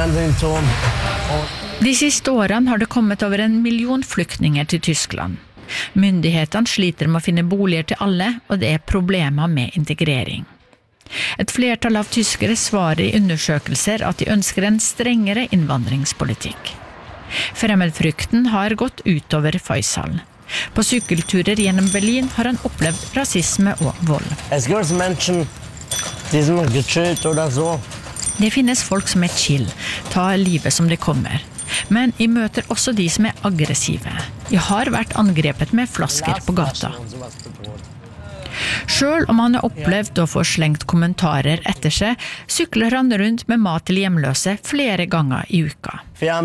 De siste årene har det kommet over 1 million flyktninger til Tyskland. Myndighetene sliter med å finne boliger til alle, og det problemer med integrering. Et flertall av tyskere svarer I undersøkelser at de ønsker en strengere innvandringspolitikk. Fremmedfrykten har gått utover Faisal. På sykkelturer gjennom Berlin har han opplevd rasisme og vold. Es gibt Menschen, die sind gechillt oder so. Det finnes folk som chill, tar livet som det kommer. Men jeg møter også de som aggressive. Jeg har vært angrepet med flasker på gata. Selv om han har opplevd å få slengt kommentarer etter seg, sykler han rundt med mat til hjemløse flere ganger I uka.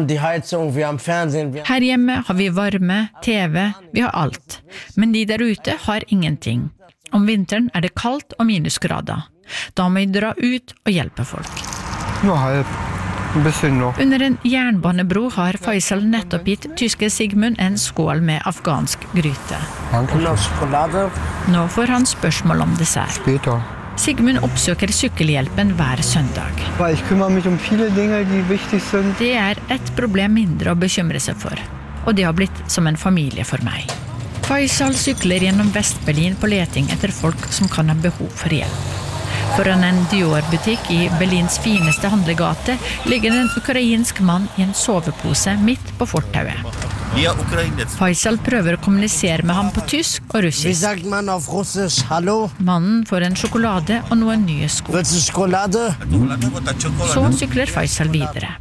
Her hjemme har vi varme, TV, vi har alt. Men de der ute har ingenting. Om vinteren det kaldt og minusgrader. Da må jeg dra ut og hjelpe folk. Under en jernbanebro har Faisal nettopp gitt tyske Sigmund en skål med afghansk gryte. Nå får han spørsmål om dessert. Sigmund oppsøker sykkelhjelpen hver søndag. Det et problem mindre å bekymre seg for, og det har blitt som en familie for meg. Faisal sykler gjennom Vest-Berlin på leting etter folk som kan ha behov for hjelp. Foran en Dior-butikk I Berlins fineste handlegate ligger en ukrainsk mann I en sovepose midt på fortauet. Faisal prøver å kommunisere med ham på tysk og russisk. Mannen får en sjokolade og noen nye sko. Så sykler Faisal videre.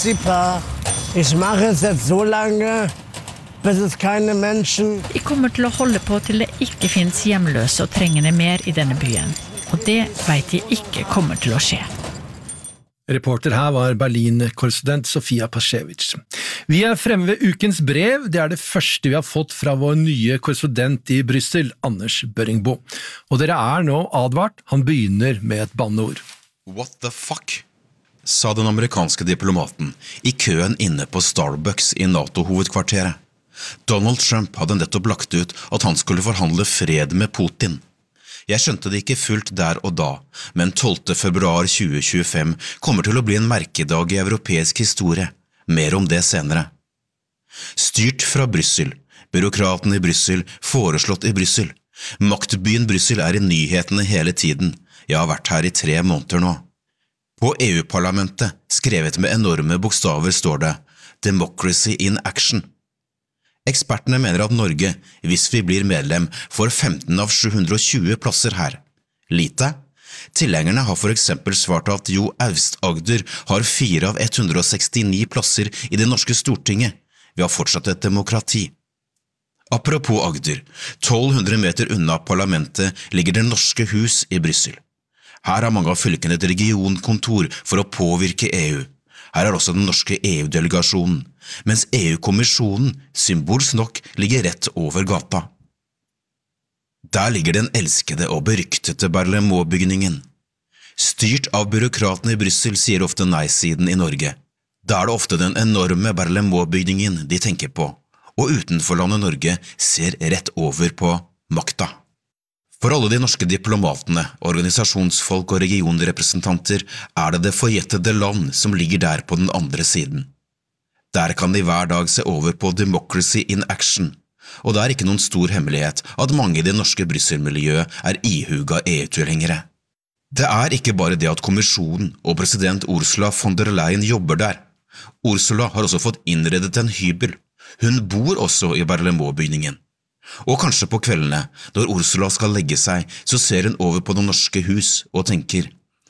Jeg kommer til å holde på til det ikke finnes hjemløse og trengende mer I denne byen. Og det vet jeg ikke kommer til å skje. Reporter her var Berlin-korrespondent Sofia Pasjevic. Vi fremme ved ukens brev. Det det første vi har fått fra vår nye korrespondent I Bryssel, Anders Børringbo. Og dere nå advart. Han begynner med et banneord. What the fuck? Sa den amerikanske diplomaten I køen inne på Starbucks I NATO-hovedkvarteret. Donald Trump hadde nettopp lagt ut at han skulle forhandle fred med Putin. Jeg skjønte det ikke fullt der og da, men 12. februar 2025 kommer til å bli en merkedag I europeisk historie. Mer om det senere. Styrt fra Bryssel, byråkraten I Bryssel, foreslått I Bryssel. Maktbyen Bryssel I nyhetene hele tiden. Jeg har vært her I 3 måneder nå. På EU-parlamentet, skrevet med enorme bokstaver, står det «Democracy in action». Ekspertene mener at Norge, hvis vi blir medlem, får 15 av 720 plasser her. Lite? Tilhengerne har for eksempel svart at Jo Aust-Agder har 4 av 169 plasser I det norske Stortinget. Vi har fortsatt et demokrati. Apropos Agder, 1200 meter unna parlamentet ligger det norske hus I Bryssel. Her har mange av fylkene et regionkontor for å påvirke EU. Her også den norske EU-delegasjonen, mens EU-kommisjonen, symbolsk nok, ligger rett over gata. Der ligger den elskede og beryktede Berlaymont-bygningen. Styrt av byråkratene I Bryssel sier ofte nei-siden I Norge. Da det ofte den enorme Berlaymont-bygningen de tenker på, og utenforlandet Norge ser rett over på makta. For alle de norske diplomatene, organisasjonsfolk og regionrepresentanter det forjettede land som ligger der på den andre siden. Der kan de hver dag se over på Democracy in Action, og det ikke noen stor hemmelighet at mange I det norske Bryssel-miljøet ihuga EU-tilhengere. Det ikke bare det at kommisjonen og president Ursula von der Leyen jobber der. Ursula har også fått innredet en hybel, Hun bor også i Berlaymont-bygningen. Og kanskje på kveldene, når Ursula skal legge seg, så ser hun over på Det norske hus og tenker,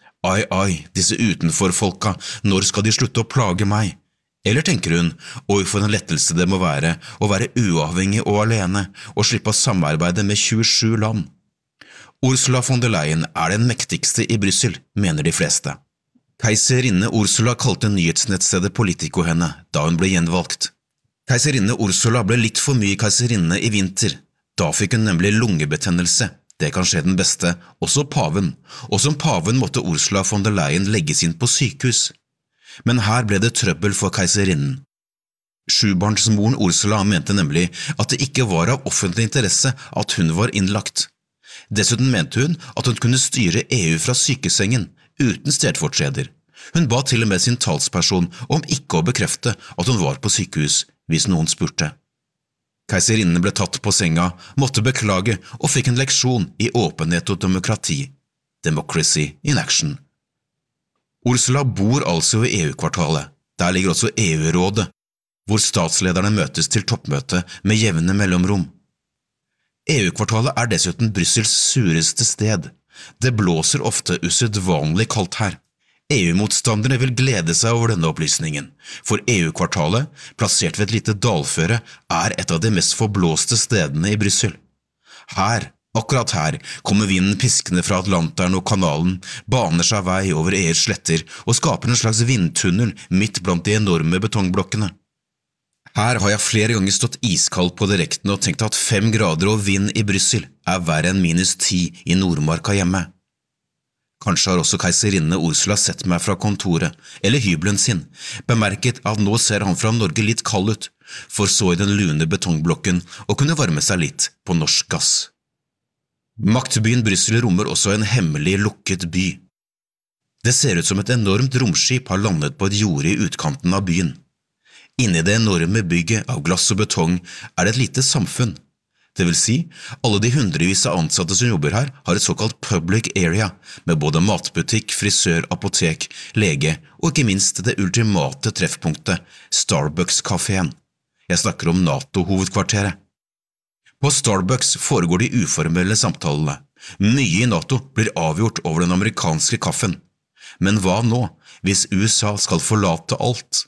ai, disse utenforfolka, når skal de slutte å plage meg? Eller tenker hun, oi for en lettelse det må være å være uavhengig og alene, og slippe å samarbeide med 27 land. Ursula von der Leyen den mektigste i Brussel, mener de fleste. Keiserinne Ursula kalte nyhetsnettstedet Politico henne da hun ble gjenvalgt. Keiserinne Ursula ble litt for mye keiserinne i vinter. Da fikk hun nemlig lungebetennelse. Det kan skje den beste, også paven. Og som paven måtte Ursula von der Leyen legges inn på sykehus. Men her ble det trøbbel for keiserinnen. Sjubarnsmoren Ursula mente nemlig at det ikke var av offentlig interesse at hun var innlagt. Dessuten mente hun at hun kunne styre EU fra sykesengen, uten stedfortreder. Hun ba til og med sin talsperson om ikke å bekrefte at hun var på sykehus, hvis noen spurte. Keiserinnen ble tatt på senga, måtte beklage og fikk en leksjon i åpenhet og demokrati. Democracy in action. Ursula bor altså i EU-kvartalet. Der ligger også EU-rådet, hvor statslederne møtes til toppmøte med jevne mellomrom. EU-kvartalet dessuten Brussels sureste sted. Det blåser ofte usedvanlig kaldt her. EU-motstandere vil glede seg over denne opplysningen, for EU-kvartalet, plassert ved et lite dalføre, et av de mest forblåste stedene i Brussel. Her, akkurat her, kommer vinden piskende fra Atlanteren og kanalen, baner seg vei over EUs sletter og skaper en slags vindtunnel midt blant de enorme betongblokkene. Her har jeg flere ganger stått iskald på direkten og tenkt at 5 grader og vind i Brussel verre enn -10 i Nordmarka hjemme. Kanskje har også keiserinne Ursula sett meg fra kontoret, eller hybelen sin, bemerket at nå ser han fra Norge litt kald ut, for så i den lune betongblokken og kunne varme seg litt på norsk gass. Maktbyen Brussel rommer også en hemmelig lukket by. Det ser ut som et enormt romskip har landet på et jorde i utkanten av byen. Inne i det enorme bygget av glass og betong det et lite samfunn. Det vil si, alle de hundrevis av ansatte som jobber her har et såkalt public area, med både matbutikk, frisør, apotek, lege og ikke minst det ultimate treffpunktet, Starbucks-kaféen. Jeg snakker om NATO-hovedkvarteret. På Starbucks foregår de uformelle samtalene. Mye i NATO blir avgjort over den amerikanske kaffen. Men hva nå, hvis USA skal forlate alt?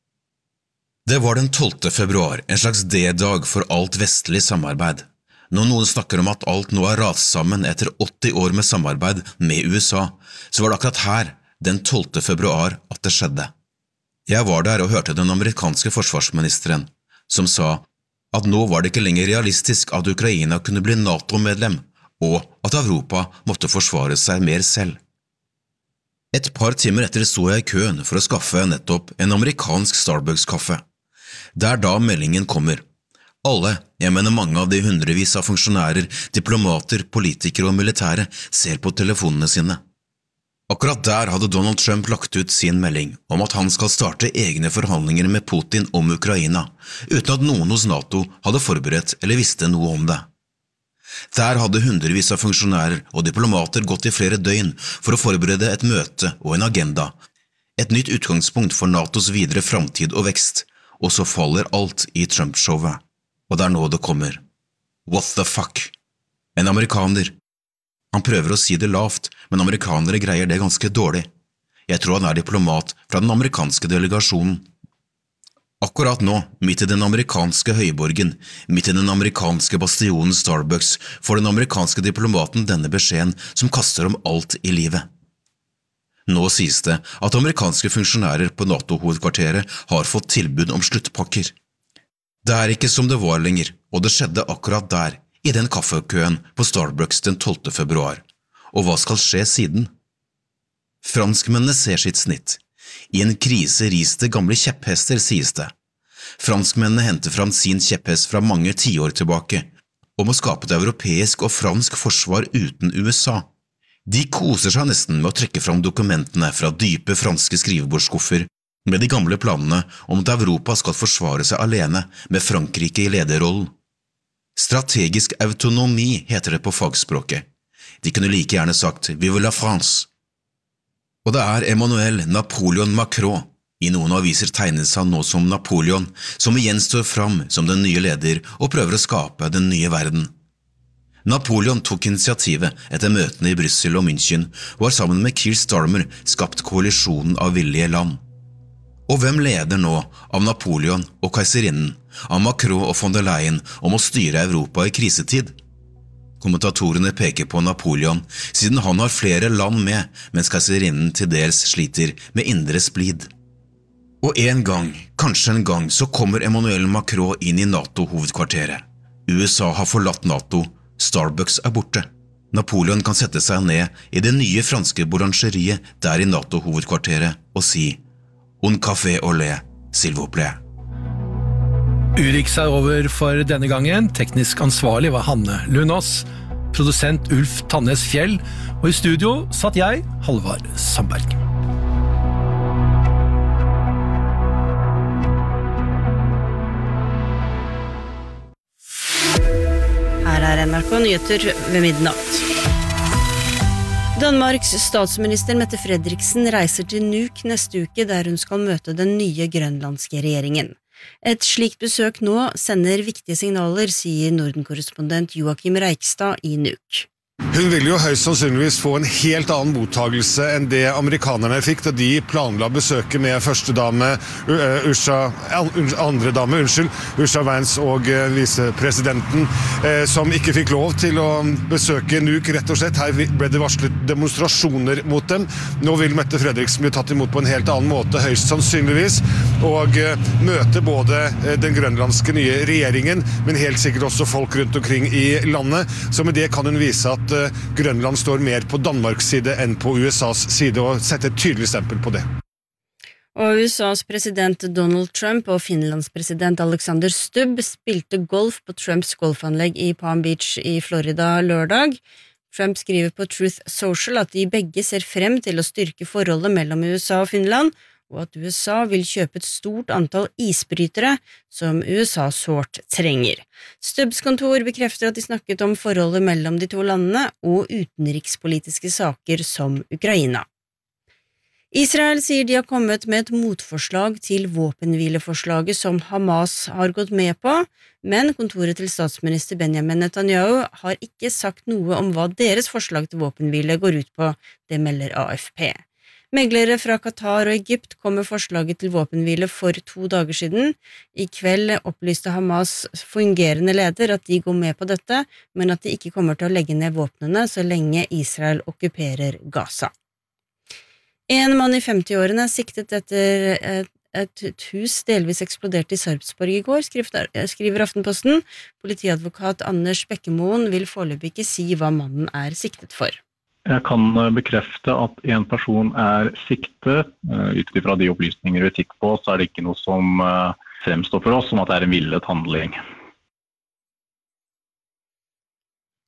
Det var den 12. februar, en slags D-dag for alt vestlig samarbeid. Når noen snakker om at alt nå rast sammen etter 80 år med samarbeid med USA, så var det akkurat her, den 12. februar, at det skjedde. Jeg var der og hørte den amerikanske forsvarsministeren, som sa at nå var det ikke lenger realistisk at Ukraina kunne bli NATO-medlem, og at Europa måtte forsvare seg mer selv. Et par timer etter sto jeg i køen for å skaffe nettopp en amerikansk Starbucks-kaffe. Da meldingen kommer. Alle, jeg mener mange av de hundrevis av funksjonærer, diplomater, politikere og militære, ser på telefonene sine. Akkurat der hadde Donald Trump lagt ut sin melding om at han skal starte egne forhandlinger med Putin om Ukraina, uten at noen hos NATO hadde forberedt eller visste noe om det. Der hadde hundrevis av funksjonærer og diplomater gått i flere døgn for å forberede et møte og en agenda, et nytt utgangspunkt for NATOs videre framtid og vekst, og så faller alt i Trump-showet. Og det nå det kommer. What the fuck? En amerikaner. Han prøver å si det lavt, men amerikanere greier det ganske dårlig. Jeg tror han diplomat fra den amerikanske delegasjonen. Akkurat nå, midt i den amerikanske høyborgen, midt i den amerikanske bastionen Starbucks, får den amerikanske diplomaten denne beskjeden som kaster om alt i livet. Nå sies det at amerikanske funksjonærer på NATO-hovedkvarteret har fått tilbud om sluttpakker. Det ikke som det var lenger, og det skjedde akkurat der, i den kaffekøen på Starbucks den 12. februar. Og hva skal skje siden? Franskmennene ser sitt snitt. I en krise ris det gamle kjepphester, sies det. Franskmennene henter fram sin kjepphest fra mange tiår tilbake, om å skape et europeisk og fransk forsvar uten USA. De koser seg nesten med å trekke fram dokumentene fra dype franske skrivebordsskuffer med de gamle planene om at Europa skal forsvare seg alene med Frankrike i lederrollen. Strategisk autonomi heter det på fagspråket. De kunne like gjerne sagt «Vive la France». Og det Emmanuel Napoleon Macron, I noen aviser tegnes han nå som Napoleon, som igjen står fram som den nye leder og prøver å skape den nye verden. Napoleon tok initiativet etter møtene i Brussel og München og har sammen med Keir Starmer skapt koalisjonen av villige land. Og hvem leder nå av Napoleon og keiserinnen, av Macron og von der Leyen om å styre Europa i krisetid? Kommentatorene peker på Napoleon, siden han har flere land med, mens keiserinnen til dels sliter med indre splid. Og en gang, kanskje en gang, så kommer Emmanuel Macron inn i NATO-hovedkvarteret. USA har forlatt NATO, Starbucks er borte. Napoleon kan sette seg ned i det nye franske bourangeriet der i NATO-hovedkvarteret og si «Un café au lait, s'il vous plaît». Urix er over for denne gangen. Teknisk ansvarlig var Hanne Lunås, produsent Ulf Tannes Fjell, og i studio satt jeg, Halvard Sandberg. Her er NRK Nyheter ved midnatt. Danmarks statsminister Mette Frederiksen reiser til Nuuk neste uke der hun skal møte den nye grønlandske regjeringen. Et slikt besøk nå sender viktige signaler, sier Norden-korrespondent Joachim Reikstad i Nuuk. Hun vil jo høyst sannsynligvis få en helt annen mottagelse enn det amerikanerne fikk da de planla besøket med første dame, Usha Vance og visepresidenten, som ikke fikk lov til å besøke Nuuk, rett og slett. Her ble det varslet demonstrasjoner mot dem. Nå vil Mette Frederiksen bli tatt imot på en helt annen måte, høyst sannsynligvis, og møte både den grønlandske nye regjeringen, men helt sikkert også folk rundt omkring i landet. Så med det kan hun vise at Grønland står mer på Danmarks side enn på USAs side, og setter et tydelig stempel på det. Og USAs president Donald Trump og Finlands president Alexander Stubb spilte golf på Trumps golfanlegg i Palm Beach i Florida lørdag. Trump skriver på Truth Social at de begge ser frem til å styrke forholdet mellom USA og Finland, og at USA vil kjøpe et stort antall isbrytere som USA sårt trenger. Stubbs kontor bekrefter at de snakket om forholdet mellom de to landene og utenrikspolitiske saker som Ukraina. Israel sier de har kommet med et motforslag til våpenhvileforslaget som Hamas har gått med på, men kontoret til statsminister Benjamin Netanyahu har ikke sagt noe om hva deres forslag til våpenhvile går ut på, det melder AFP. Meglere fra Qatar og Egypt kom med forslaget til våpenhvile for 2 dager siden. I kveld opplyste Hamas fungerende leder at de går med på dette, men at de ikke kommer til å legge ned våpnene så lenge Israel okkuperer Gaza. En mann i 50-årene er siktet etter et hus delvis eksplodert i Sarpsborg i går, skriver Aftenposten. Politiadvokat Anders Bekkemoen vil foreløpig ikke si hva mannen er siktet for. Jeg kan bekrefte at en person er siktet. Ut fra de opplysninger vi fikk på, så er det ikke noe som fremstår for oss som at det er en villet handling.